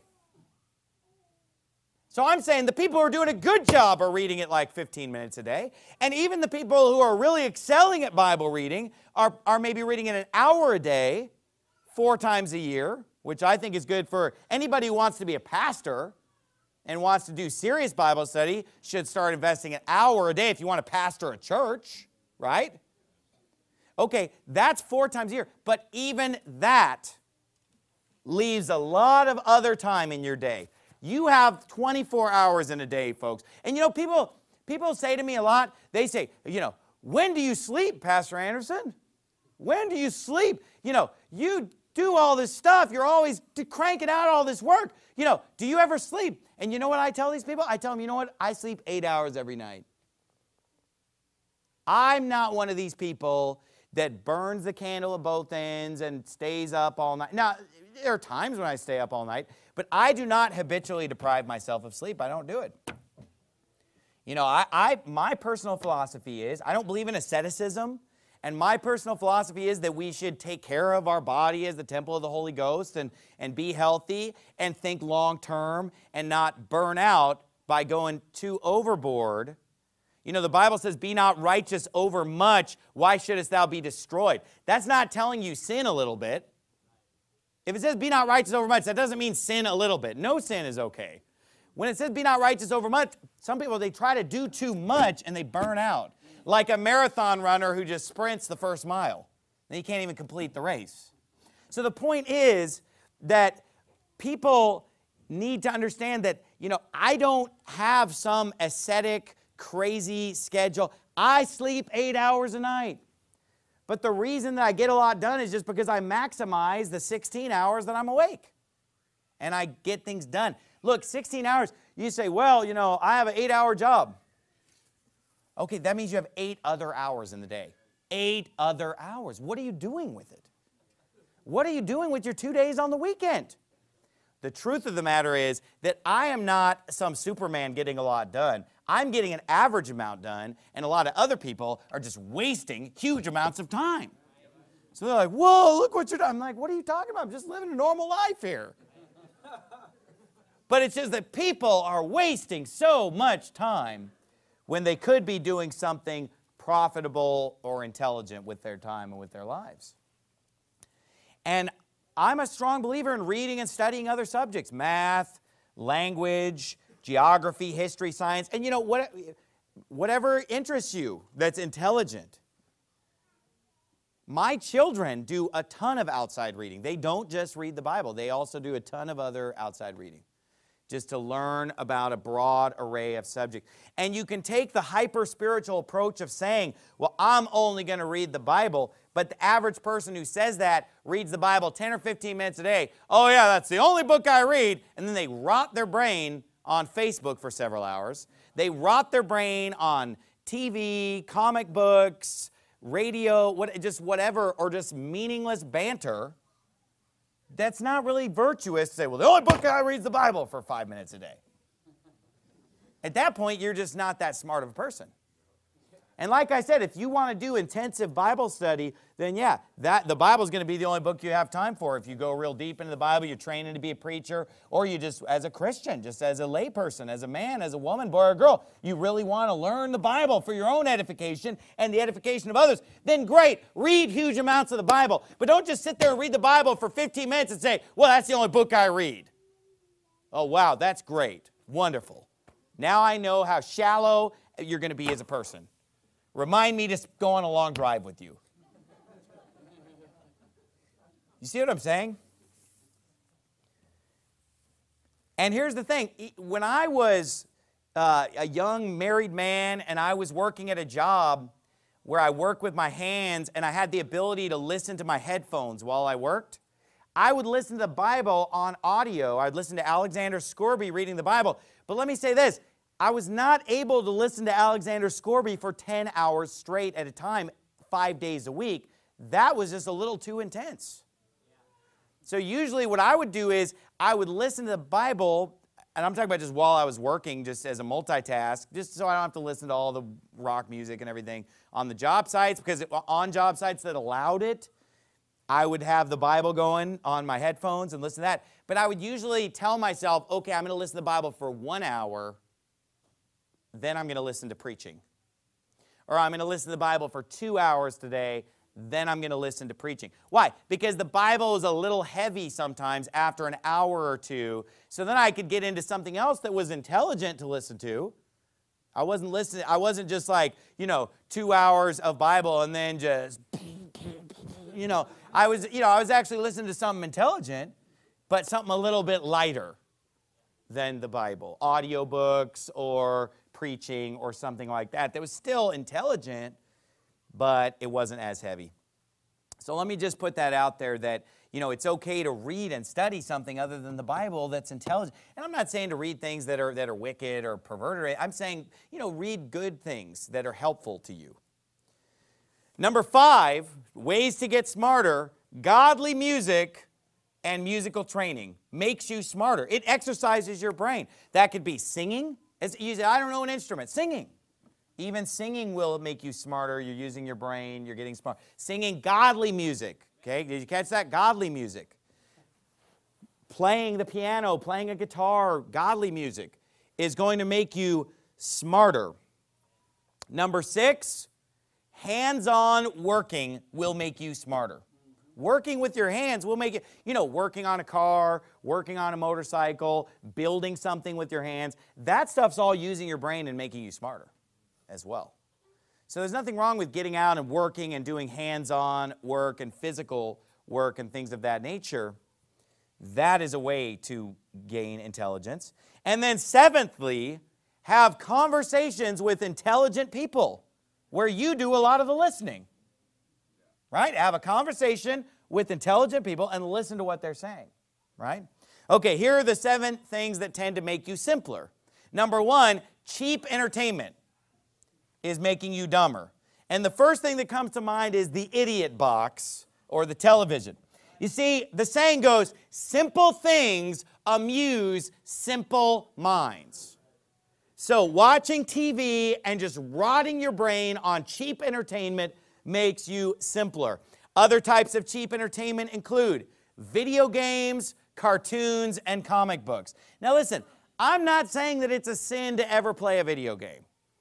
So I'm saying the people who are doing a good job are reading it like fifteen minutes a day. And even the people who are really excelling at Bible reading are, are maybe reading it an hour a day, four times a year, which I think is good for anybody who wants to be a pastor and wants to do serious Bible study should start investing an hour a day if you want to pastor a church, right? Okay, that's four times a year. But even that leaves a lot of other time in your day. You have twenty-four hours in a day, folks. And you know, people, people say to me a lot, they say, you know, when do you sleep, Pastor Anderson? When do you sleep? You know, you do all this stuff. You're always cranking out all this work. You know, do you ever sleep? And you know what I tell these people? I tell them, you know what? I sleep eight hours every night. I'm not one of these people that burns the candle at both ends and stays up all night. Now, there are times when I stay up all night, but I do not habitually deprive myself of sleep. I don't do it. You know, I, I my personal philosophy is, I don't believe in asceticism, and my personal philosophy is that we should take care of our body as the temple of the Holy Ghost and, and be healthy and think long term and not burn out by going too overboard. You know, the Bible says, be not righteous over much, why shouldest thou be destroyed? That's not telling you sin a little bit. If it says be not righteous over much, that doesn't mean sin a little bit. No sin is okay. When it says be not righteous over much, some people, they try to do too much and they burn out. Like a marathon runner who just sprints the first mile. Then he can't even complete the race. So the point is that people need to understand that, you know, I don't have some ascetic, crazy schedule. I sleep eight hours a night. But the reason that I get a lot done is just because I maximize the sixteen hours that I'm awake. And I get things done. Look, sixteen hours, you say, well, you know, I have an eight-hour job. Okay, that means you have eight other hours in the day. Eight other hours. What are you doing with it? What are you doing with your two days on the weekend? The truth of the matter is that I am not some Superman getting a lot done. I'm getting an average amount done, and a lot of other people are just wasting huge amounts of time. So they're like, whoa, look what you're doing. I'm like, what are you talking about? I'm just living a normal life here. But it's just that people are wasting so much time when they could be doing something profitable or intelligent with their time and with their lives. And I'm a strong believer in reading and studying other subjects, math, language, geography, history, science, and you know, what, whatever interests you that's intelligent. My children do a ton of outside reading. They don't just read the Bible. They also do a ton of other outside reading, just to learn about a broad array of subjects. And you can take the hyper-spiritual approach of saying, well, I'm only going to read the Bible, but the average person who says that reads the Bible ten or fifteen minutes a day. Oh yeah, that's the only book I read. And then they rot their brain on Facebook for several hours. They rot their brain on T V, comic books, radio, what, just whatever, or just meaningless banter. That's not really virtuous to say, well, the only book I read is the Bible for five minutes a day. At that point, you're just not that smart of a person. And like I said, if you want to do intensive Bible study, then yeah, that, the Bible is going to be the only book you have time for. If you go real deep into the Bible, you're training to be a preacher, or you just, as a Christian, just as a layperson, as a man, as a woman, boy or girl, you really want to learn the Bible for your own edification and the edification of others, then great, read huge amounts of the Bible. But don't just sit there and read the Bible for fifteen minutes and say, well, that's the only book I read. Oh, wow, that's great. Wonderful. Now I know how shallow you're going to be as a person. Remind me to go on a long drive with you. You see what I'm saying? And here's the thing. When I was uh, a young married man and I was working at a job where I worked with my hands and I had the ability to listen to my headphones while I worked, I would listen to the Bible on audio. I'd listen to Alexander Scourby reading the Bible. But let me say this. I was not able to listen to Alexander Scourby for ten hours straight at a time, five days a week. That was just a little too intense. So usually what I would do is I would listen to the Bible, and I'm talking about just while I was working, just as a multitask, just so I don't have to listen to all the rock music and everything on the job sites, because on job sites that allowed it, I would have the Bible going on my headphones and listen to that. But I would usually tell myself, okay, I'm going to listen to the Bible for one hour, then I'm going to listen to preaching. Or I'm going to listen to the Bible for two hours today, then I'm going to listen to preaching. Why? Because the Bible is a little heavy sometimes after an hour or two, so then I could get into something else that was intelligent to listen to. I wasn't listening, I wasn't just like, you know, two hours of Bible and then just, you know, I was, you know, I was actually listening to something intelligent, but something a little bit lighter than the Bible. Audiobooks or preaching or something like that. That was still intelligent, but it wasn't as heavy. So let me just put that out there that, you know, it's okay to read and study something other than the Bible that's intelligent. And I'm not saying to read things that are, that are wicked or perverted. I'm saying, you know, read good things that are helpful to you. Number five, ways to get smarter, godly music and musical training makes you smarter. It exercises your brain. That could be singing. As you say, I don't know an instrument. Singing. Even singing will make you smarter. You're using your brain. You're getting smart. Singing godly music. Okay, did you catch that? Godly music. Playing the piano, playing a guitar, godly music is going to make you smarter. Number six, hands-on working will make you smarter. Working with your hands will make it, you know, working on a car, working on a motorcycle, building something with your hands. That stuff's all using your brain and making you smarter as well. So there's nothing wrong with getting out and working and doing hands-on work and physical work and things of that nature. That is a way to gain intelligence. And then seventhly, have conversations with intelligent people where you do a lot of the listening. Right? Have a conversation with intelligent people and listen to what they're saying. Right? Okay, here are the seven things that tend to make you simpler. Number one, cheap entertainment is making you dumber. And the first thing that comes to mind is the idiot box or the television. You see, the saying goes, simple things amuse simple minds. So watching T V and just rotting your brain on cheap entertainment makes you simpler. Other types of cheap entertainment include video games, cartoons, and comic books. Now listen, I'm not saying that it's a sin to ever play a video game.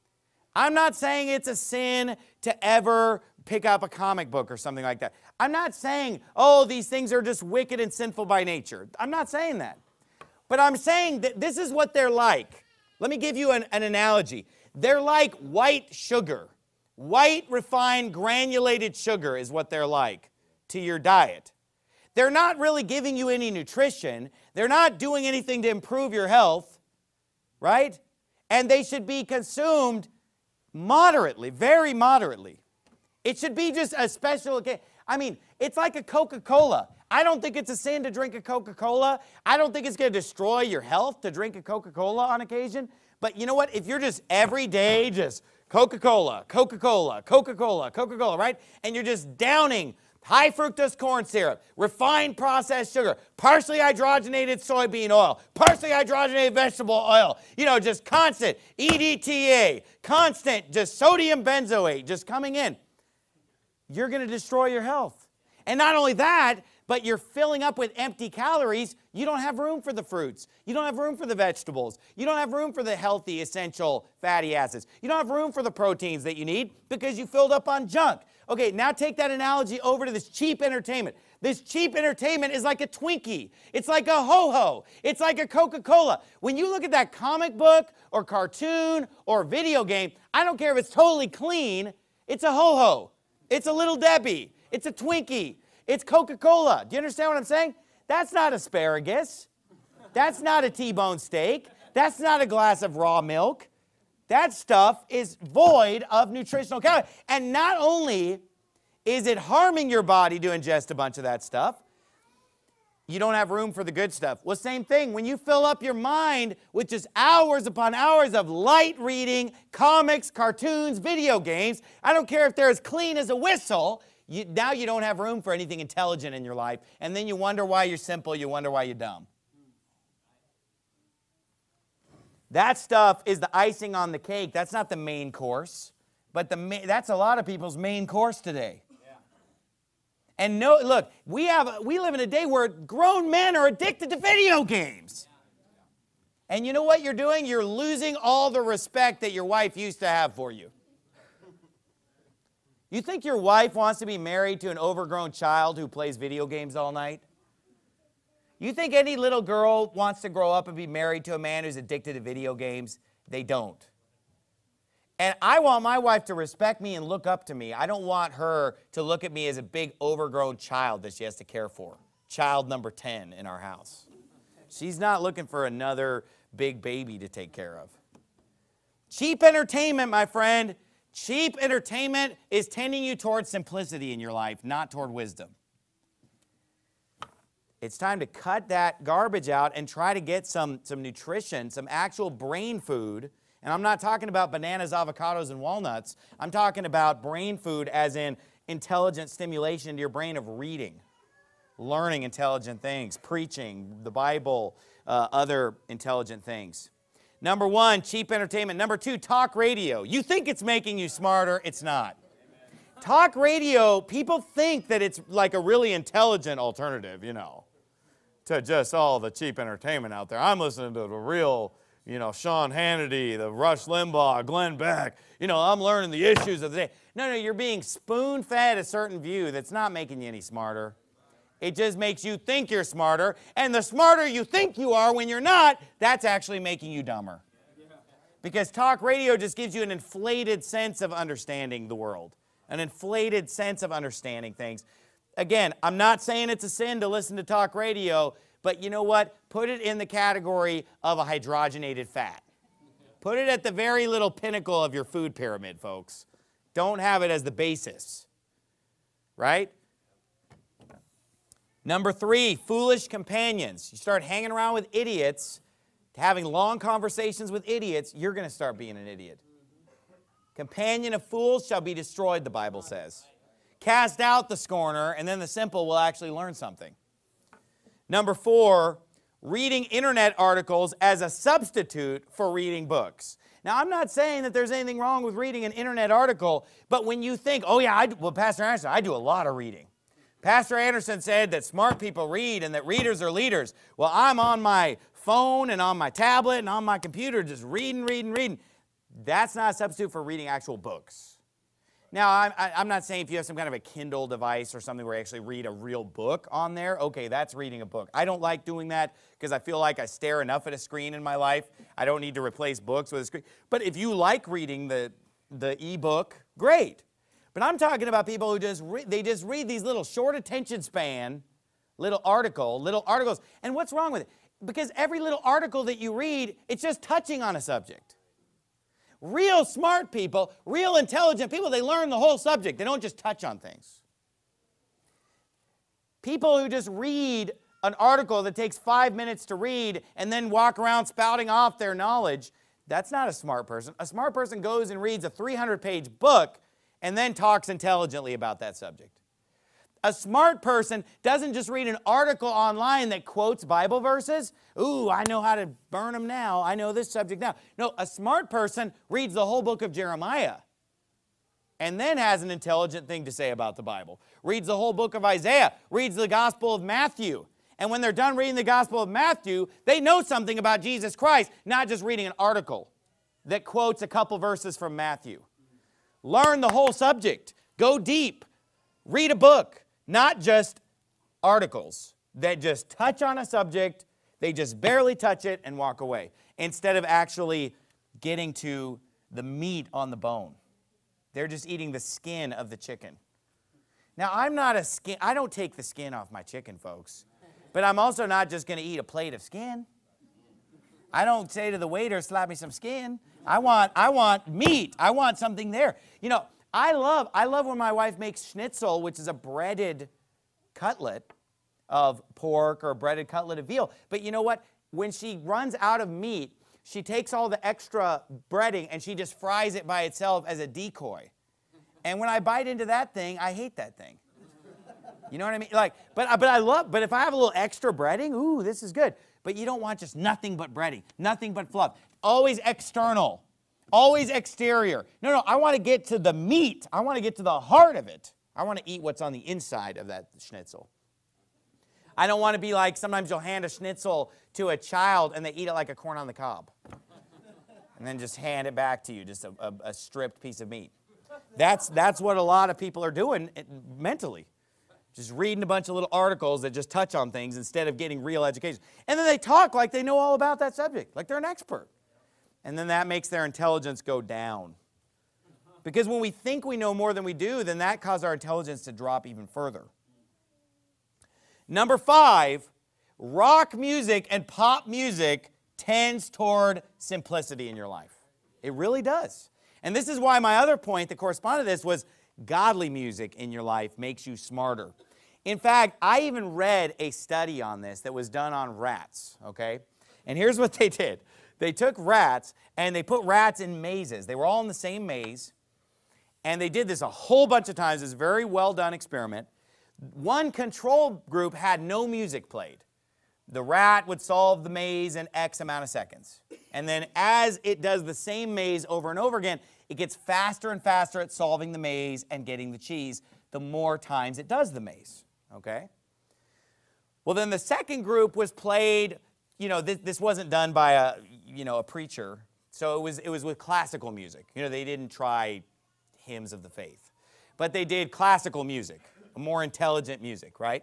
I'm not saying it's a sin to ever pick up a comic book or something like that. I'm not saying, oh, these things are just wicked and sinful by nature. I'm not saying that. But I'm saying that this is what they're like. Let me give you an, an analogy. They're like white sugar. White, refined, granulated sugar is what they're like to your diet. They're not really giving you any nutrition. They're not doing anything to improve your health, right? And they should be consumed moderately, very moderately. It should be just a special occasion. I mean, it's like a Coca-Cola. I don't think it's a sin to drink a Coca-Cola. I don't think it's going to destroy your health to drink a Coca-Cola on occasion. But you know what? If you're just every day just Coca-Cola, Coca-Cola, Coca-Cola, Coca-Cola, right? And you're just downing high fructose corn syrup, refined processed sugar, partially hydrogenated soybean oil, partially hydrogenated vegetable oil, you know, just constant E D T A, constant just sodium benzoate just coming in. You're going to destroy your health. And not only that, but you're filling up with empty calories. You don't have room for the fruits. You don't have room for the vegetables. You don't have room for the healthy, essential fatty acids. You don't have room for the proteins that you need because you filled up on junk. Okay, now take that analogy over to this cheap entertainment. This cheap entertainment is like a Twinkie. It's like a ho-ho. It's like a Coca-Cola. When you look at that comic book or cartoon or video game, I don't care if it's totally clean, it's a ho-ho. It's a Little Debbie. It's a Twinkie. It's Coca-Cola. Do you understand what I'm saying? That's not asparagus. That's not a T-bone steak. That's not a glass of raw milk. That stuff is void of nutritional calories. And not only is it harming your body to ingest a bunch of that stuff, you don't have room for the good stuff. Well, same thing. When you fill up your mind with just hours upon hours of light reading, comics, cartoons, video games, I don't care if they're as clean as a whistle, you, now you don't have room for anything intelligent in your life. And then you wonder why you're simple. You wonder why you're dumb. That stuff is the icing on the cake. That's not the main course. But the ma- that's a lot of people's main course today. Yeah. And no, look, we, have, we live in a day where grown men are addicted to video games. And you know what you're doing? You're losing all the respect that your wife used to have for you. You think your wife wants to be married to an overgrown child who plays video games all night? You think any little girl wants to grow up and be married to a man who's addicted to video games? They don't. And I want my wife to respect me and look up to me. I don't want her to look at me as a big overgrown child that she has to care for. Child number ten in our house. She's not looking for another big baby to take care of. Cheap entertainment, my friend. Cheap entertainment is tending you toward simplicity in your life, not toward wisdom. It's time to cut that garbage out and try to get some, some nutrition, some actual brain food. And I'm not talking about bananas, avocados, and walnuts. I'm talking about brain food as in intelligent stimulation into your brain of reading, learning intelligent things, preaching, the Bible, uh, other intelligent things. Number one, cheap entertainment. Number two, talk radio. You think it's making you smarter. It's not. Talk radio, people think that it's like a really intelligent alternative, you know, to just all the cheap entertainment out there. I'm listening to the real, you know, Sean Hannity, the Rush Limbaugh, Glenn Beck. You know, I'm learning the issues of the day. No, no, you're being spoon-fed a certain view that's not making you any smarter. It just makes you think you're smarter. And the smarter you think you are when you're not, that's actually making you dumber. Because talk radio just gives you an inflated sense of understanding the world. An inflated sense of understanding things. Again, I'm not saying it's a sin to listen to talk radio, But you know what? Put it in the category of a hydrogenated fat. Put it at the very little pinnacle of your food pyramid, folks. Don't have it as the basis, right? Number three, foolish companions. You start hanging around with idiots, having long conversations with idiots, you're going to start being an idiot. Companion of fools shall be destroyed, the Bible says. Cast out the scorner, and then the simple will actually learn something. Number four, reading internet articles as a substitute for reading books. Now, I'm not saying that there's anything wrong with reading an internet article, but when you think, oh yeah, I do, well, Pastor Anderson, I do a lot of reading. Pastor Anderson said that smart people read and that readers are leaders. Well, I'm on my phone and on my tablet and on my computer just reading, reading, reading. That's not a substitute for reading actual books. Now, I'm, I'm not saying if you have some kind of a Kindle device or something where you actually read a real book on there, okay, that's reading a book. I don't like doing that because I feel like I stare enough at a screen in my life. I don't need to replace books with a screen. But if you like reading the, the e-book, great. But I'm talking about people who just, re they just read these little short attention span, little article, little articles. And what's wrong with it? Because every little article that you read, it's just touching on a subject. Real smart people, real intelligent people, they learn the whole subject. They don't just touch on things. People who just read an article that takes five minutes to read and then walk around spouting off their knowledge, that's not a smart person. A smart person goes and reads a three hundred page book and then talks intelligently about that subject. A smart person doesn't just read an article online that quotes Bible verses. Ooh, I know how to burn them now. I know this subject now. No, a smart person reads the whole book of Jeremiah and then has an intelligent thing to say about the Bible. Reads the whole book of Isaiah. Reads the Gospel of Matthew. And when they're done reading the Gospel of Matthew, they know something about Jesus Christ, not just reading an article that quotes a couple verses from Matthew. Learn the whole subject. Go deep. Read a book. Not just articles that just touch on a subject, they just barely touch it and walk away, instead of actually getting to the meat on the bone. They're just eating the skin of the chicken. Now, I'm not a skin, I don't take the skin off my chicken, folks, but I'm also not just going to eat a plate of skin. I don't say to the waiter, slap me some skin. I want, I want meat. I want something there. You know, I love, I love when my wife makes schnitzel, which is a breaded cutlet of pork or a breaded cutlet of veal. But you know what? When she runs out of meat, she takes all the extra breading and she just fries it by itself as a decoy. And when I bite into that thing, I hate that thing. You know what I mean? Like, but, but I love, but if I have a little extra breading, ooh, this is good. But you don't want just nothing but breading, nothing but fluff. Always external. Always exterior. No, no, I want to get to the meat. I want to get to the heart of it. I want to eat what's on the inside of that schnitzel. I don't want to be like, sometimes you'll hand a schnitzel to a child and they eat it like a corn on the cob. And then just hand it back to you, just a, a, a stripped piece of meat. That's, that's what a lot of people are doing mentally. Just reading a bunch of little articles that just touch on things instead of getting real education. And then they talk like they know all about that subject, like they're an expert. And then that makes their intelligence go down. Because when we think we know more than we do, then that causes our intelligence to drop even further. Number five, rock music and pop music tends toward simplicity in your life. It really does. And this is why my other point that corresponded to this was godly music in your life makes you smarter. In fact, I even read a study on this that was done on rats, okay? And here's what they did. They took rats and they put rats in mazes. They were all in the same maze. And they did this a whole bunch of times. It's a very well done experiment. One control group had no music played. The rat would solve the maze in X amount of seconds. And then as it does the same maze over and over again, it gets faster and faster at solving the maze and getting the cheese the more times it does the maze. Okay? Well, then the second group was played, you know, this, this wasn't done by a, you know, a preacher. So it was, it was with classical music. You know, they didn't try hymns of the faith. But they did classical music, more intelligent music, right?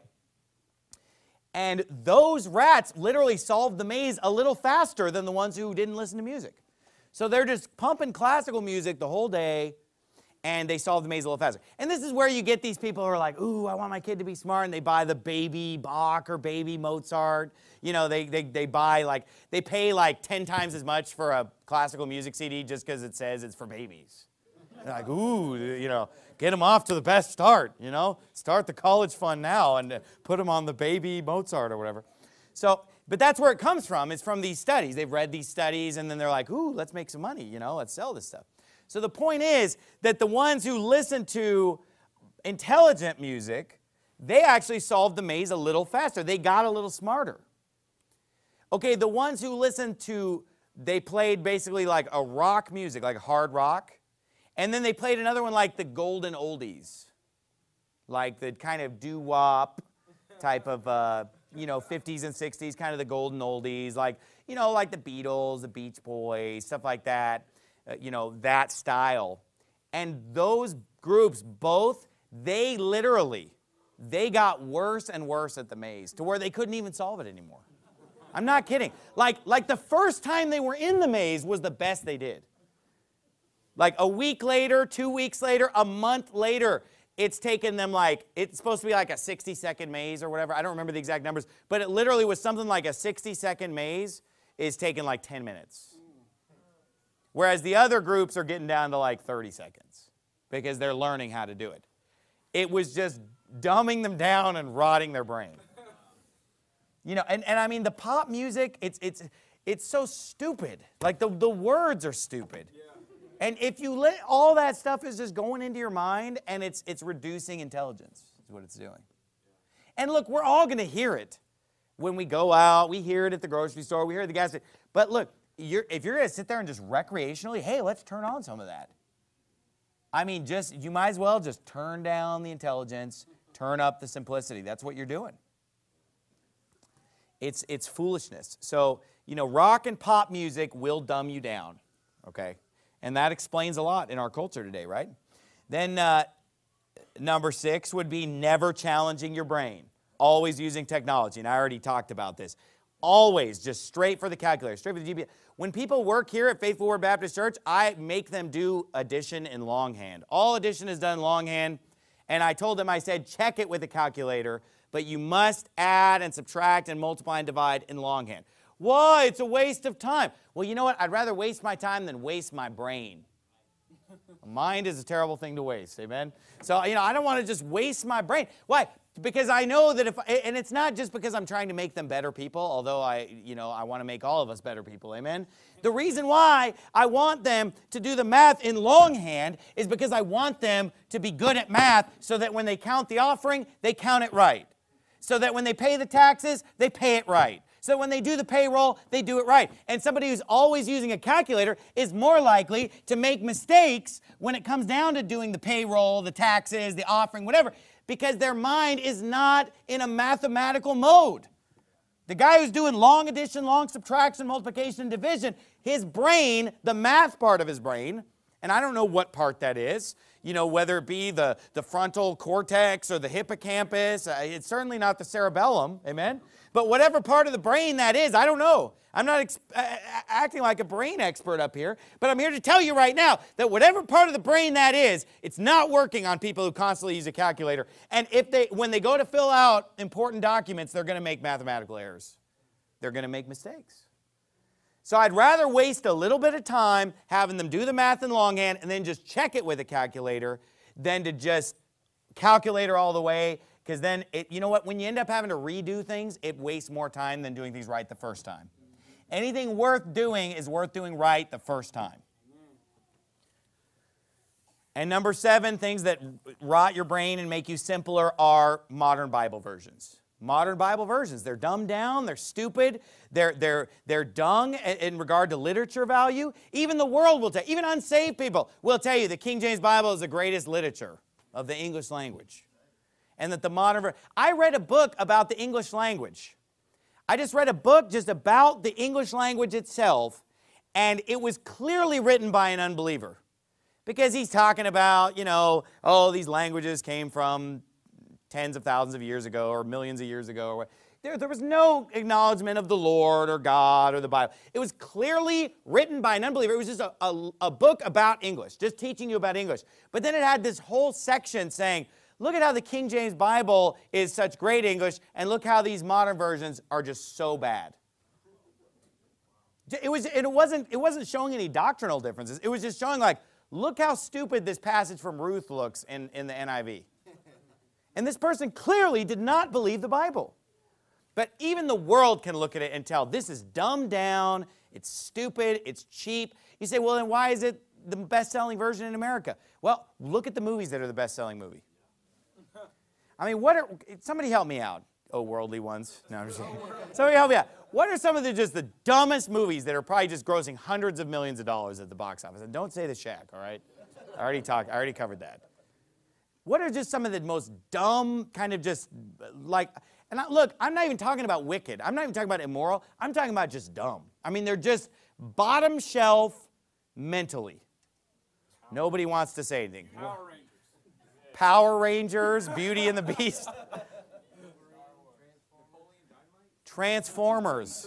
And those rats literally solved the maze a little faster than the ones who didn't listen to music. So they're just pumping classical music the whole day, and they solve the maze a little faster. And this is where you get these people who are like, ooh, I want my kid to be smart, and they buy the baby Bach or baby Mozart. You know, they, they, they buy like, they pay like ten times as much for a classical music C D just because it says it's for babies. They're like, ooh, you know, get them off to the best start, you know? Start the college fund now and put them on the baby Mozart or whatever. So, but that's where it comes from. It's from these studies. They've read these studies, and then they're like, ooh, let's make some money, you know? Let's sell this stuff. So the point is that the ones who listen to intelligent music, they actually solved the maze a little faster. They got a little smarter. Okay, the ones who listened to, they played basically like a rock music, like hard rock, and then they played another one like the golden oldies, like the kind of doo-wop type of, uh, you know, fifties and sixties, kind of the golden oldies, like, you know, like the Beatles, the Beach Boys, stuff like that, uh, you know, that style. And those groups both, they literally, they got worse and worse at the maze to where they couldn't even solve it anymore. I'm not kidding. Like, like the first time they were in the maze was the best they did. Like a week later, two weeks later, a month later, it's taken them like, it's supposed to be like a sixty second maze or whatever. I don't remember the exact numbers, but it literally was something like a sixty second maze is taking like ten minutes. Whereas the other groups are getting down to like thirty seconds because they're learning how to do it. It was just dumbing them down and rotting their brain. You know, and, and I mean the pop music, it's, it's, it's so stupid. Like the, the words are stupid. Yeah. And if you let, all that stuff is just going into your mind, and it's, it's reducing intelligence, is what it's doing. And look, we're all going to hear it when we go out. We hear it at the grocery store. We hear it at the gas station. But look, you're, if you're going to sit there and just recreationally, hey, let's turn on some of that. I mean, just you might as well just turn down the intelligence, turn up the simplicity. That's what you're doing. It's, it's foolishness. So, you know, rock and pop music will dumb you down, okay? And that explains a lot in our culture today, right? Then uh, number six would be never challenging your brain. Always using technology, and I already talked about this. Always just straight for the calculator, straight for the G P S. When people work here at Faithful Word Baptist Church, I make them do addition in longhand. All addition is done in longhand, and I told them, I said, check it with a calculator, but you must add and subtract and multiply and divide in longhand. Why? It's a waste of time. Well, you know what? I'd rather waste my time than waste my brain. Mind is a terrible thing to waste, amen? So, you know, I don't want to just waste my brain. Why? Because I know that if, and it's not just because I'm trying to make them better people, although I, you know, I want to make all of us better people, amen? The reason why I want them to do the math in longhand is because I want them to be good at math so that when they count the offering, they count it right. So that when they pay the taxes, they pay it right. So when they do the payroll, they do it right. And somebody who's always using a calculator is more likely to make mistakes when it comes down to doing the payroll, the taxes, the offering, whatever, because their mind is not in a mathematical mode. The guy who's doing long addition, long subtraction, multiplication, and division, his brain, the math part of his brain, and I don't know what part that is, you know, whether it be the, the frontal cortex or the hippocampus, uh, it's certainly not the cerebellum, amen? But whatever part of the brain that is, I don't know. I'm not ex uh, acting like a brain expert up here, but I'm here to tell you right now that whatever part of the brain that is, it's not working on people who constantly use a calculator. And if they, when they go to fill out important documents, they're going to make mathematical errors. They're going to make mistakes. So I'd rather waste a little bit of time having them do the math in longhand and then just check it with a calculator than to just calculator all the way. Because then, it, you know what, when you end up having to redo things, it wastes more time than doing things right the first time. Anything worth doing is worth doing right the first time. And number seven, things that rot your brain and make you simpler are modern Bible versions. Modern Bible versions, they're dumbed down, they're stupid, they're, they're, they're dung in, in regard to literature value. Even the world will tell you, even unsaved people will tell you the King James Bible is the greatest literature of the English language. And that the modern, I read a book about the English language. I just read a book just about the English language itself, and it was clearly written by an unbeliever. Because he's talking about, you know, oh, these languages came from tens of thousands of years ago or millions of years ago. There, there was no acknowledgement of the Lord or God or the Bible. It was clearly written by an unbeliever. It was just a, a, a book about English, just teaching you about English. But then it had this whole section saying, look at how the King James Bible is such great English, and look how these modern versions are just so bad. It, was, it, wasn't, it wasn't showing any doctrinal differences. It was just showing, like, look how stupid this passage from Ruth looks in, in the N I V. And this person clearly did not believe the Bible. But even the world can look at it and tell this is dumbed down, it's stupid, it's cheap. You say, well, then why is it the best-selling version in America? Well, look at the movies that are the best-selling movie. I mean, what are, somebody help me out. Oh, worldly ones. No, I'm just kidding. Somebody help me out. What are some of the just the dumbest movies that are probably just grossing hundreds of millions of dollars at the box office? And don't say The Shack, all right? I already talked, I already covered that. What are just some of the most dumb, kind of just like, and I, look, I'm not even talking about wicked. I'm not even talking about immoral. I'm talking about just dumb. I mean, they're just bottom shelf mentally. Nobody wants to say anything. Power Rangers. Power Rangers, Beauty and the Beast. Transformers.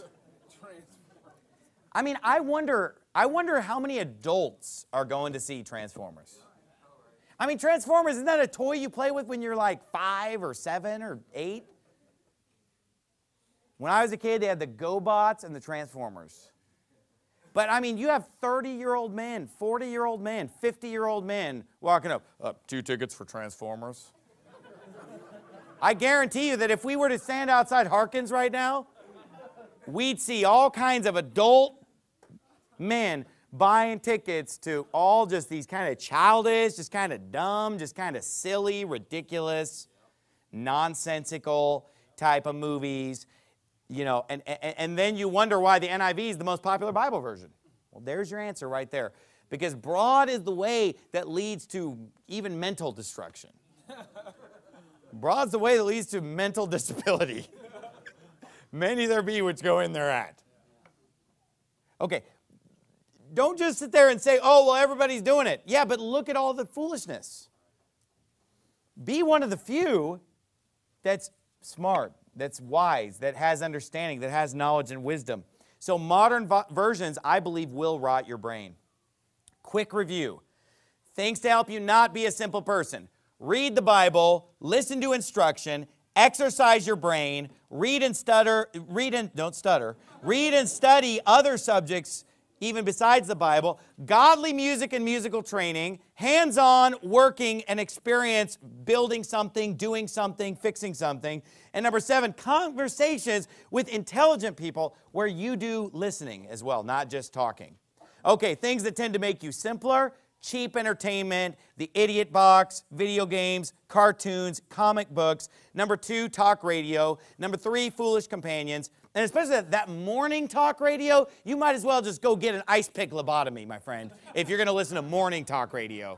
I mean, I wonder, I wonder how many adults are going to see Transformers. I mean, Transformers, isn't that a toy you play with when you're like five or seven or eight? When I was a kid, they had the GoBots and the Transformers. But, I mean, you have thirty-year-old men, forty-year-old men, fifty-year-old men walking up, uh, two tickets for Transformers. I guarantee you that if we were to stand outside Harkins right now, we'd see all kinds of adult men buying tickets to all just these kind of childish, just kind of dumb, just kind of silly, ridiculous, nonsensical type of movies. You know, and, and, and then you wonder why the N I V is the most popular Bible version. Well, there's your answer right there. Because broad is the way that leads to even mental destruction. Broad's the way that leads to mental disability. Many there be which go in thereat. Okay, don't just sit there and say, oh, well, everybody's doing it. Yeah, but look at all the foolishness. Be one of the few that's smart, that's wise, that has understanding, that has knowledge and wisdom. So modern versions, I believe, will rot your brain. Quick review. Things to help you not be a simple person. Read the Bible, listen to instruction, exercise your brain, read and stutter, read and, don't stutter, read and study other subjects even besides the Bible, godly music and musical training, hands-on working and experience building something, doing something, fixing something. And number seven, conversations with intelligent people where you do listening as well, not just talking. Okay, things that tend to make you simpler: cheap entertainment, the idiot box, video games, cartoons, comic books. Number two, talk radio. Number three, foolish companions. And especially that morning talk radio, you might as well just go get an ice pick lobotomy, my friend, if you're going to listen to morning talk radio.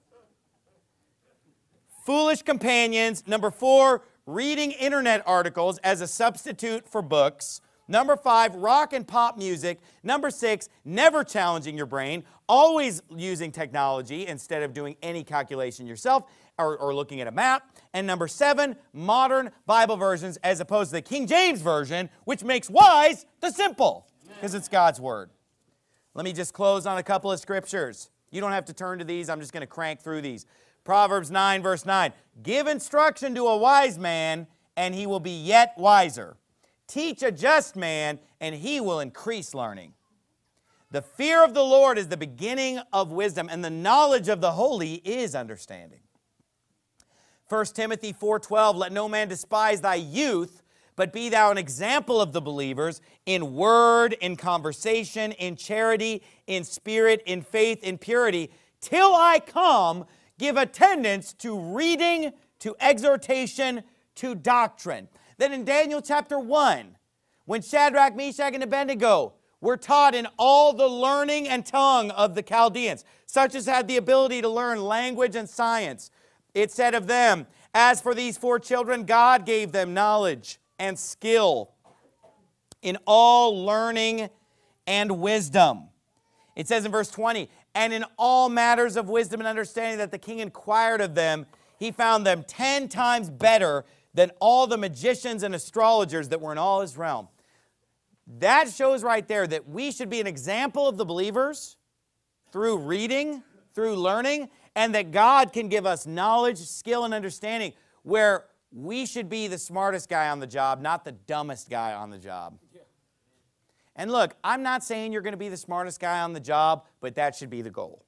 Foolish companions. Number four, reading internet articles as a substitute for books. Number five, rock and pop music. Number six, never challenging your brain, always using technology instead of doing any calculation yourself or, or looking at a map. And number seven, modern Bible versions as opposed to the King James Version, which makes wise the simple, because it's God's Word. Let me just close on a couple of scriptures. You don't have to turn to these. I'm just going to crank through these. Proverbs nine, verse nine. Give instruction to a wise man, and he will be yet wiser. Teach a just man, and he will increase learning. The fear of the Lord is the beginning of wisdom, and the knowledge of the holy is understanding. First Timothy four twelve, let no man despise thy youth, but be thou an example of the believers in word, in conversation, in charity, in spirit, in faith, in purity. Till I come, give attendance to reading, to exhortation, to doctrine. Then in Daniel chapter one, when Shadrach, Meshach, and Abednego were taught in all the learning and tongue of the Chaldeans, such as had the ability to learn language and science, it said of them, as for these four children, God gave them knowledge and skill in all learning and wisdom. It says in verse twenty, and in all matters of wisdom and understanding that the king inquired of them, he found them ten times better than all the magicians and astrologers that were in all his realm. That shows right there that we should be an example of the believers through reading, through learning, and that God can give us knowledge, skill, and understanding where we should be the smartest guy on the job, not the dumbest guy on the job. And look, I'm not saying you're going to be the smartest guy on the job, but that should be the goal.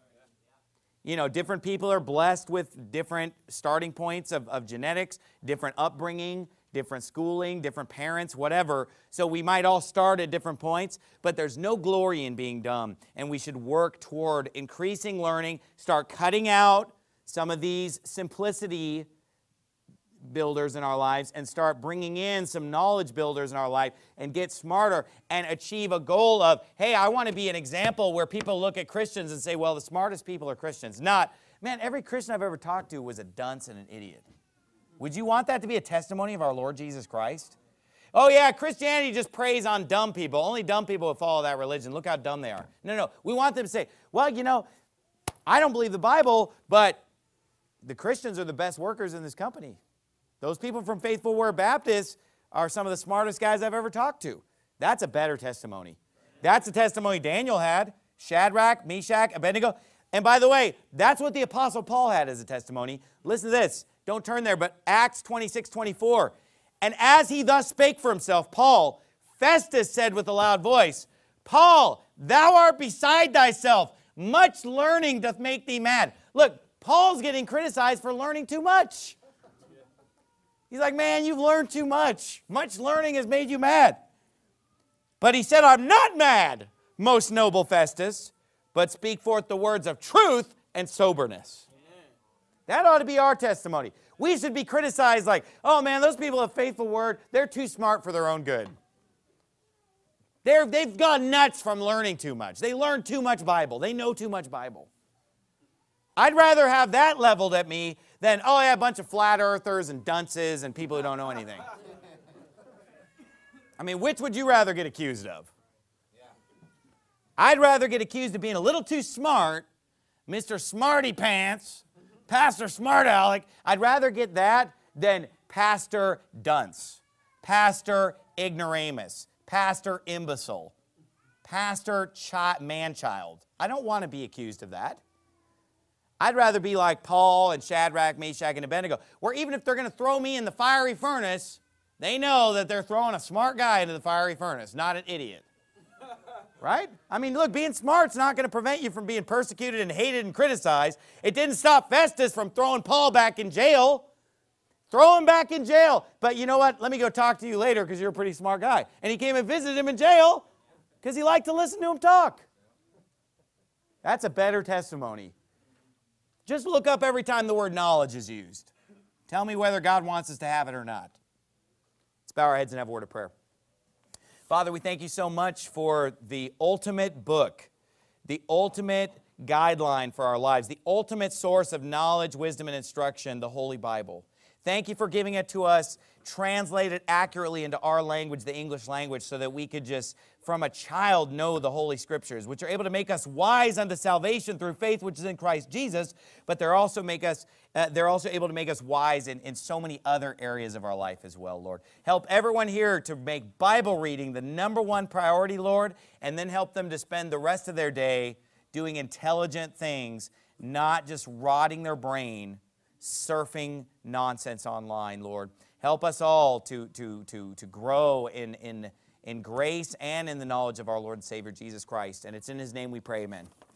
You know, different people are blessed with different starting points of, of genetics, different upbringing, different schooling, different parents, whatever. So we might all start at different points, but there's no glory in being dumb. And we should work toward increasing learning, start cutting out some of these simplicity builders in our lives and start bringing in some knowledge builders in our life and get smarter and achieve a goal of, hey, I want to be an example where people look at Christians and say, well, the smartest people are Christians. Not, man, every Christian I've ever talked to was a dunce and an idiot. Would you want that to be a testimony of our Lord Jesus Christ? Oh, yeah, Christianity just preys on dumb people. Only dumb people will follow that religion. Look how dumb they are. No, no, we want them to say, well, you know, I don't believe the Bible, but the Christians are the best workers in this company. Those people from Faithful Word Baptist are some of the smartest guys I've ever talked to. That's a better testimony. That's a testimony Daniel had. Shadrach, Meshach, Abednego. And by the way, that's what the Apostle Paul had as a testimony. Listen to this. Don't turn there, but Acts twenty-six twenty-four. And as he thus spake for himself, Paul, Festus said with a loud voice, Paul, thou art beside thyself. Much learning doth make thee mad. Look, Paul's getting criticized for learning too much. He's like, man, you've learned too much. Much learning has made you mad. But he said, I'm not mad, most noble Festus, but speak forth the words of truth and soberness. Amen. That ought to be our testimony. We should be criticized like, oh man, those people of Faithful Word, they're too smart for their own good. They're, they've gone nuts from learning too much. They learn too much Bible. They know too much Bible. I'd rather have that leveled at me than, oh yeah, a bunch of flat earthers and dunces and people who don't know anything. I mean, which would you rather get accused of? I'd rather get accused of being a little too smart, Mister Smarty Pants, Pastor Smart Aleck. I'd rather get that than Pastor Dunce, Pastor Ignoramus, Pastor Imbecile, Pastor chi- Man-Child. I don't want to be accused of that. I'd rather be like Paul and Shadrach, Meshach, and Abednego, where even if they're going to throw me in the fiery furnace, they know that they're throwing a smart guy into the fiery furnace, not an idiot. Right? I mean, look, being smart's not going to prevent you from being persecuted and hated and criticized. It didn't stop Festus from throwing Paul back in jail. Throw him back in jail. But you know what? Let me go talk to you later because you're a pretty smart guy. And he came and visited him in jail because he liked to listen to him talk. That's a better testimony. Just look up every time the word knowledge is used. Tell me whether God wants us to have it or not. Let's bow our heads and have a word of prayer. Father, we thank you so much for the ultimate book, the ultimate guideline for our lives, the ultimate source of knowledge, wisdom, and instruction, the Holy Bible. Thank you for giving it to us, translated accurately into our language, the English language, so that we could just, from a child, know the Holy Scriptures, which are able to make us wise unto salvation through faith which is in Christ Jesus, but they're also make us, uh, they're also able to make us wise in, in so many other areas of our life as well, Lord. Help everyone here to make Bible reading the number one priority, Lord, and then help them to spend the rest of their day doing intelligent things, not just rotting their brain, surfing nonsense online, Lord. Help us all to, to, to, to grow in, in, in grace and in the knowledge of our Lord and Savior, Jesus Christ. And it's in His name we pray, amen.